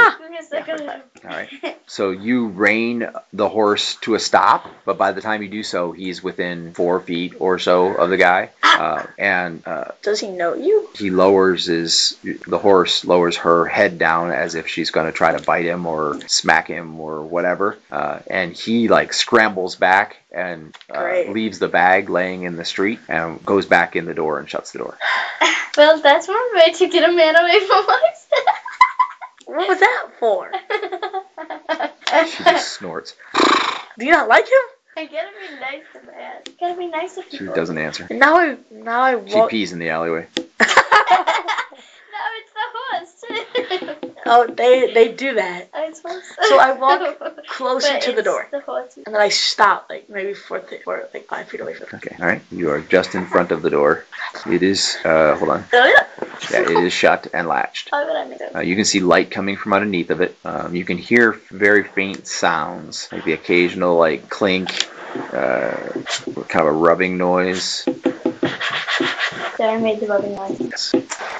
Speaker 5: just like a little.
Speaker 6: All right. So you rein the horse to a stop, but by the time you do so, he's within four feet or so of the guy, uh, and uh,
Speaker 7: Does he know you?
Speaker 6: he lowers his the horse lowers her head down as if she's going to try to bite him or smack him or whatever, uh, and he like scrambles back and uh, leaves the bag laying in the street and goes back in the door and shuts the door.
Speaker 5: Well, that's one way to get a man away from us.
Speaker 7: What was that for?
Speaker 6: She just snorts.
Speaker 7: Do you not like him?
Speaker 5: I gotta be nice to man. I gotta be nice to
Speaker 6: She
Speaker 5: people.
Speaker 6: doesn't answer.
Speaker 7: And now I now I
Speaker 6: She
Speaker 7: walk.
Speaker 6: pees in the alleyway.
Speaker 5: No, it's the horse.
Speaker 7: Oh, they they do that.
Speaker 5: I'm supposed
Speaker 7: So I walk closer
Speaker 5: But
Speaker 7: to the
Speaker 5: it's
Speaker 7: door,
Speaker 5: the horse.
Speaker 7: and then I stop like maybe four, th- four like five feet away from it.
Speaker 6: Okay, all right. You are just in front of the door. It is. Uh, hold on.
Speaker 7: Oh yeah.
Speaker 6: Yeah, it is shut and latched.
Speaker 5: How would I make it?
Speaker 6: Uh, you can see light coming from underneath of it. Um, you can hear very faint sounds, like the occasional like clink, uh, kind of a rubbing noise.
Speaker 5: There, I made the rubbing noise.
Speaker 6: Yes.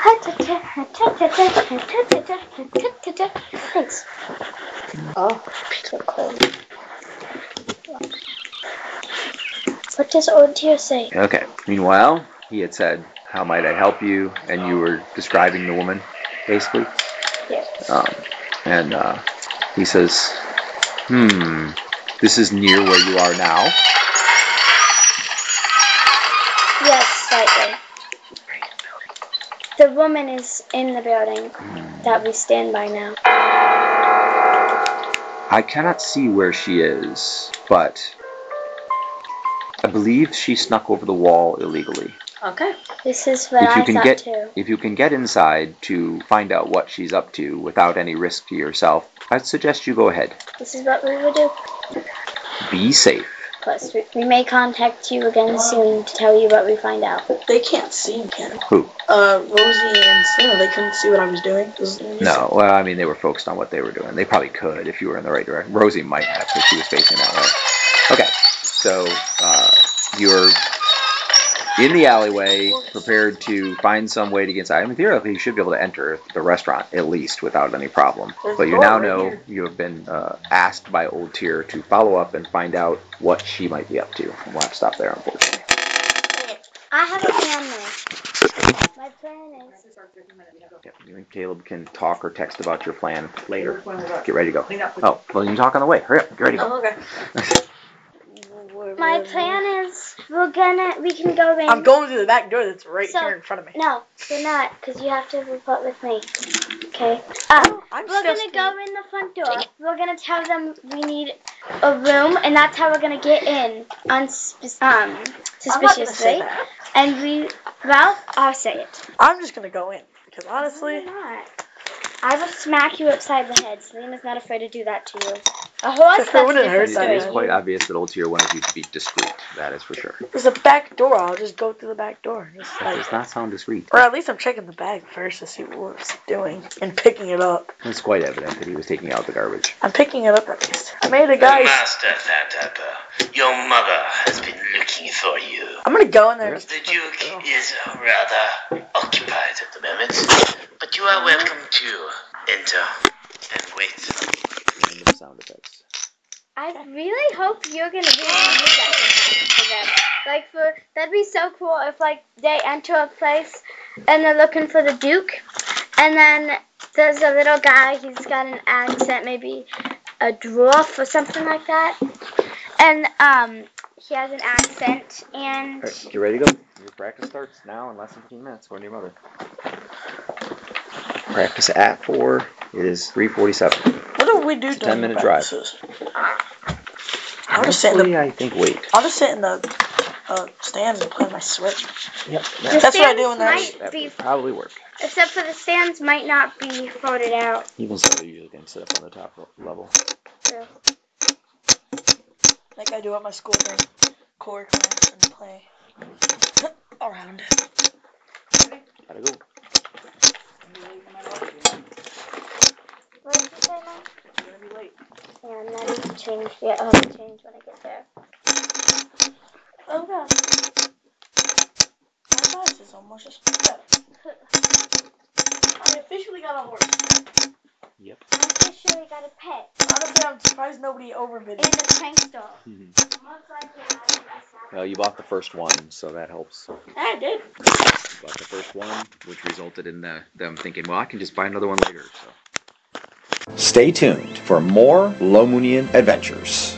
Speaker 5: Thanks. Oh, so close. What does old dear say?
Speaker 6: Okay. Meanwhile, he had said, "How might I help you?" And you were describing the woman, basically.
Speaker 5: Yes.
Speaker 6: Um, and uh, he says, "Hmm, this is near where you are now."
Speaker 5: Yes, slightly. The woman is in the building that we stand by now.
Speaker 6: I cannot see where she is, but I believe she snuck over the wall illegally.
Speaker 7: Okay.
Speaker 5: This is what
Speaker 6: If you
Speaker 5: I
Speaker 6: can
Speaker 5: thought
Speaker 6: get
Speaker 5: too.
Speaker 6: if you can get inside to find out what she's up to without any risk to yourself, I'd suggest you go ahead.
Speaker 5: This is what we would do.
Speaker 6: Be safe.
Speaker 5: Plus, we, we may contact you again soon to tell you what we find out.
Speaker 7: They can't see me, can they?
Speaker 6: Who?
Speaker 7: Uh, Rosie and Selena, they couldn't see what I was doing. It was-
Speaker 6: No, well, I mean, they were focused on what they were doing. They probably could if you were in the right direction. Rosie might have because she was facing that way. Okay, so uh, you're in the alleyway, prepared to find some way to get inside. I mean, theoretically, you should be able to enter the restaurant, at least, without any problem.
Speaker 7: There's
Speaker 6: But
Speaker 7: a
Speaker 6: you
Speaker 7: door
Speaker 6: now
Speaker 7: right
Speaker 6: know
Speaker 7: here.
Speaker 6: you have been uh, asked by Old Tyr to follow up and find out what she might be up to. We'll have to stop there, unfortunately.
Speaker 5: I have a plan now. My plan is...
Speaker 6: Yep, you and Caleb can talk or text about your plan later. Get ready to go. Oh, well, you can talk on the way. Hurry up. Get ready to go.
Speaker 7: Oh, okay.
Speaker 5: My plan is we're gonna... We can go in...
Speaker 7: I'm going through the back door that's right
Speaker 5: So-
Speaker 7: here in front of me.
Speaker 5: No, you're not, because you have to report with me. Okay? Uh,
Speaker 7: I'm
Speaker 5: we're
Speaker 7: still
Speaker 5: gonna go in the front door. We're gonna tell them we need a room, and that's how we're gonna get in unspe- um,
Speaker 7: I'm not gonna say
Speaker 5: suspiciously.
Speaker 7: that.
Speaker 5: And we... Well, I'll say it.
Speaker 7: I'm just gonna go in because
Speaker 5: No,
Speaker 7: honestly,
Speaker 5: you're not. I will smack you upside the head. Selena's not afraid to do that to you. A horse,
Speaker 7: It
Speaker 5: that's a
Speaker 7: wouldn't hurt
Speaker 5: different
Speaker 7: that
Speaker 6: It is
Speaker 5: story.
Speaker 6: quite obvious that Old Tyr wanted you to be discreet. That is for sure.
Speaker 7: there's a back door. I'll just go through the back door. Just
Speaker 6: That
Speaker 7: like,
Speaker 6: does not sound discreet.
Speaker 7: or at least I'm checking the bag first to see what it's doing and picking it up.
Speaker 6: It's quite evident that he was taking out the garbage.
Speaker 7: I'm picking it up at least. I made a guy.
Speaker 9: Master Thantapper, your mother has been looking for you.
Speaker 7: I'm gonna go in there.
Speaker 9: The Duke is rather occupied at the moment, but you are welcome to enter and wait.
Speaker 6: Random sound effects.
Speaker 5: I really hope you're gonna be able to use that sometime for them. Like for that'd be so cool if like they enter a place and they're looking for the Duke, and then there's a little guy. He's got an accent, maybe a dwarf or something like that, and um he has an accent and.
Speaker 6: All right, get ready to go. Your practice starts now in less than fifteen minutes. Go to your mother. Practice at four. It is three forty-seven.
Speaker 7: What do we do during
Speaker 6: ten minute
Speaker 7: the
Speaker 6: drive.
Speaker 7: practices? I'll just sit in
Speaker 6: Honestly,
Speaker 7: the.
Speaker 6: I think wait.
Speaker 7: I'll just sit in the uh, stand and play my Switch.
Speaker 6: Yep.
Speaker 5: The
Speaker 7: That's what I
Speaker 5: stands
Speaker 7: do in there.
Speaker 5: might
Speaker 6: That
Speaker 5: be,
Speaker 6: would probably work.
Speaker 5: except for the stands might not be folded out.
Speaker 6: Even so, they're usually going to sit up on the top level.
Speaker 5: So.
Speaker 7: Like I do at my school during core class and play around.
Speaker 6: Gotta go.
Speaker 5: What did you say, Mom? I'm gonna be late. Yeah, I'm not even changed yet. I'll have to change when I get there.
Speaker 7: Oh god. My glasses. is almost just picked up. I officially got a horse.
Speaker 6: Yep.
Speaker 5: I officially got a pet.
Speaker 7: Honestly, I'm surprised nobody overbid
Speaker 5: And
Speaker 7: it.
Speaker 5: a prank dog.
Speaker 6: Mm-hmm.
Speaker 5: Most likely I would decide.
Speaker 6: Well, you bought the first one, so that helps.
Speaker 7: Yeah, I did.
Speaker 6: You bought the first one, which resulted in the, them thinking, well, I can just buy another one later. So. Stay tuned for more Lomoonian adventures.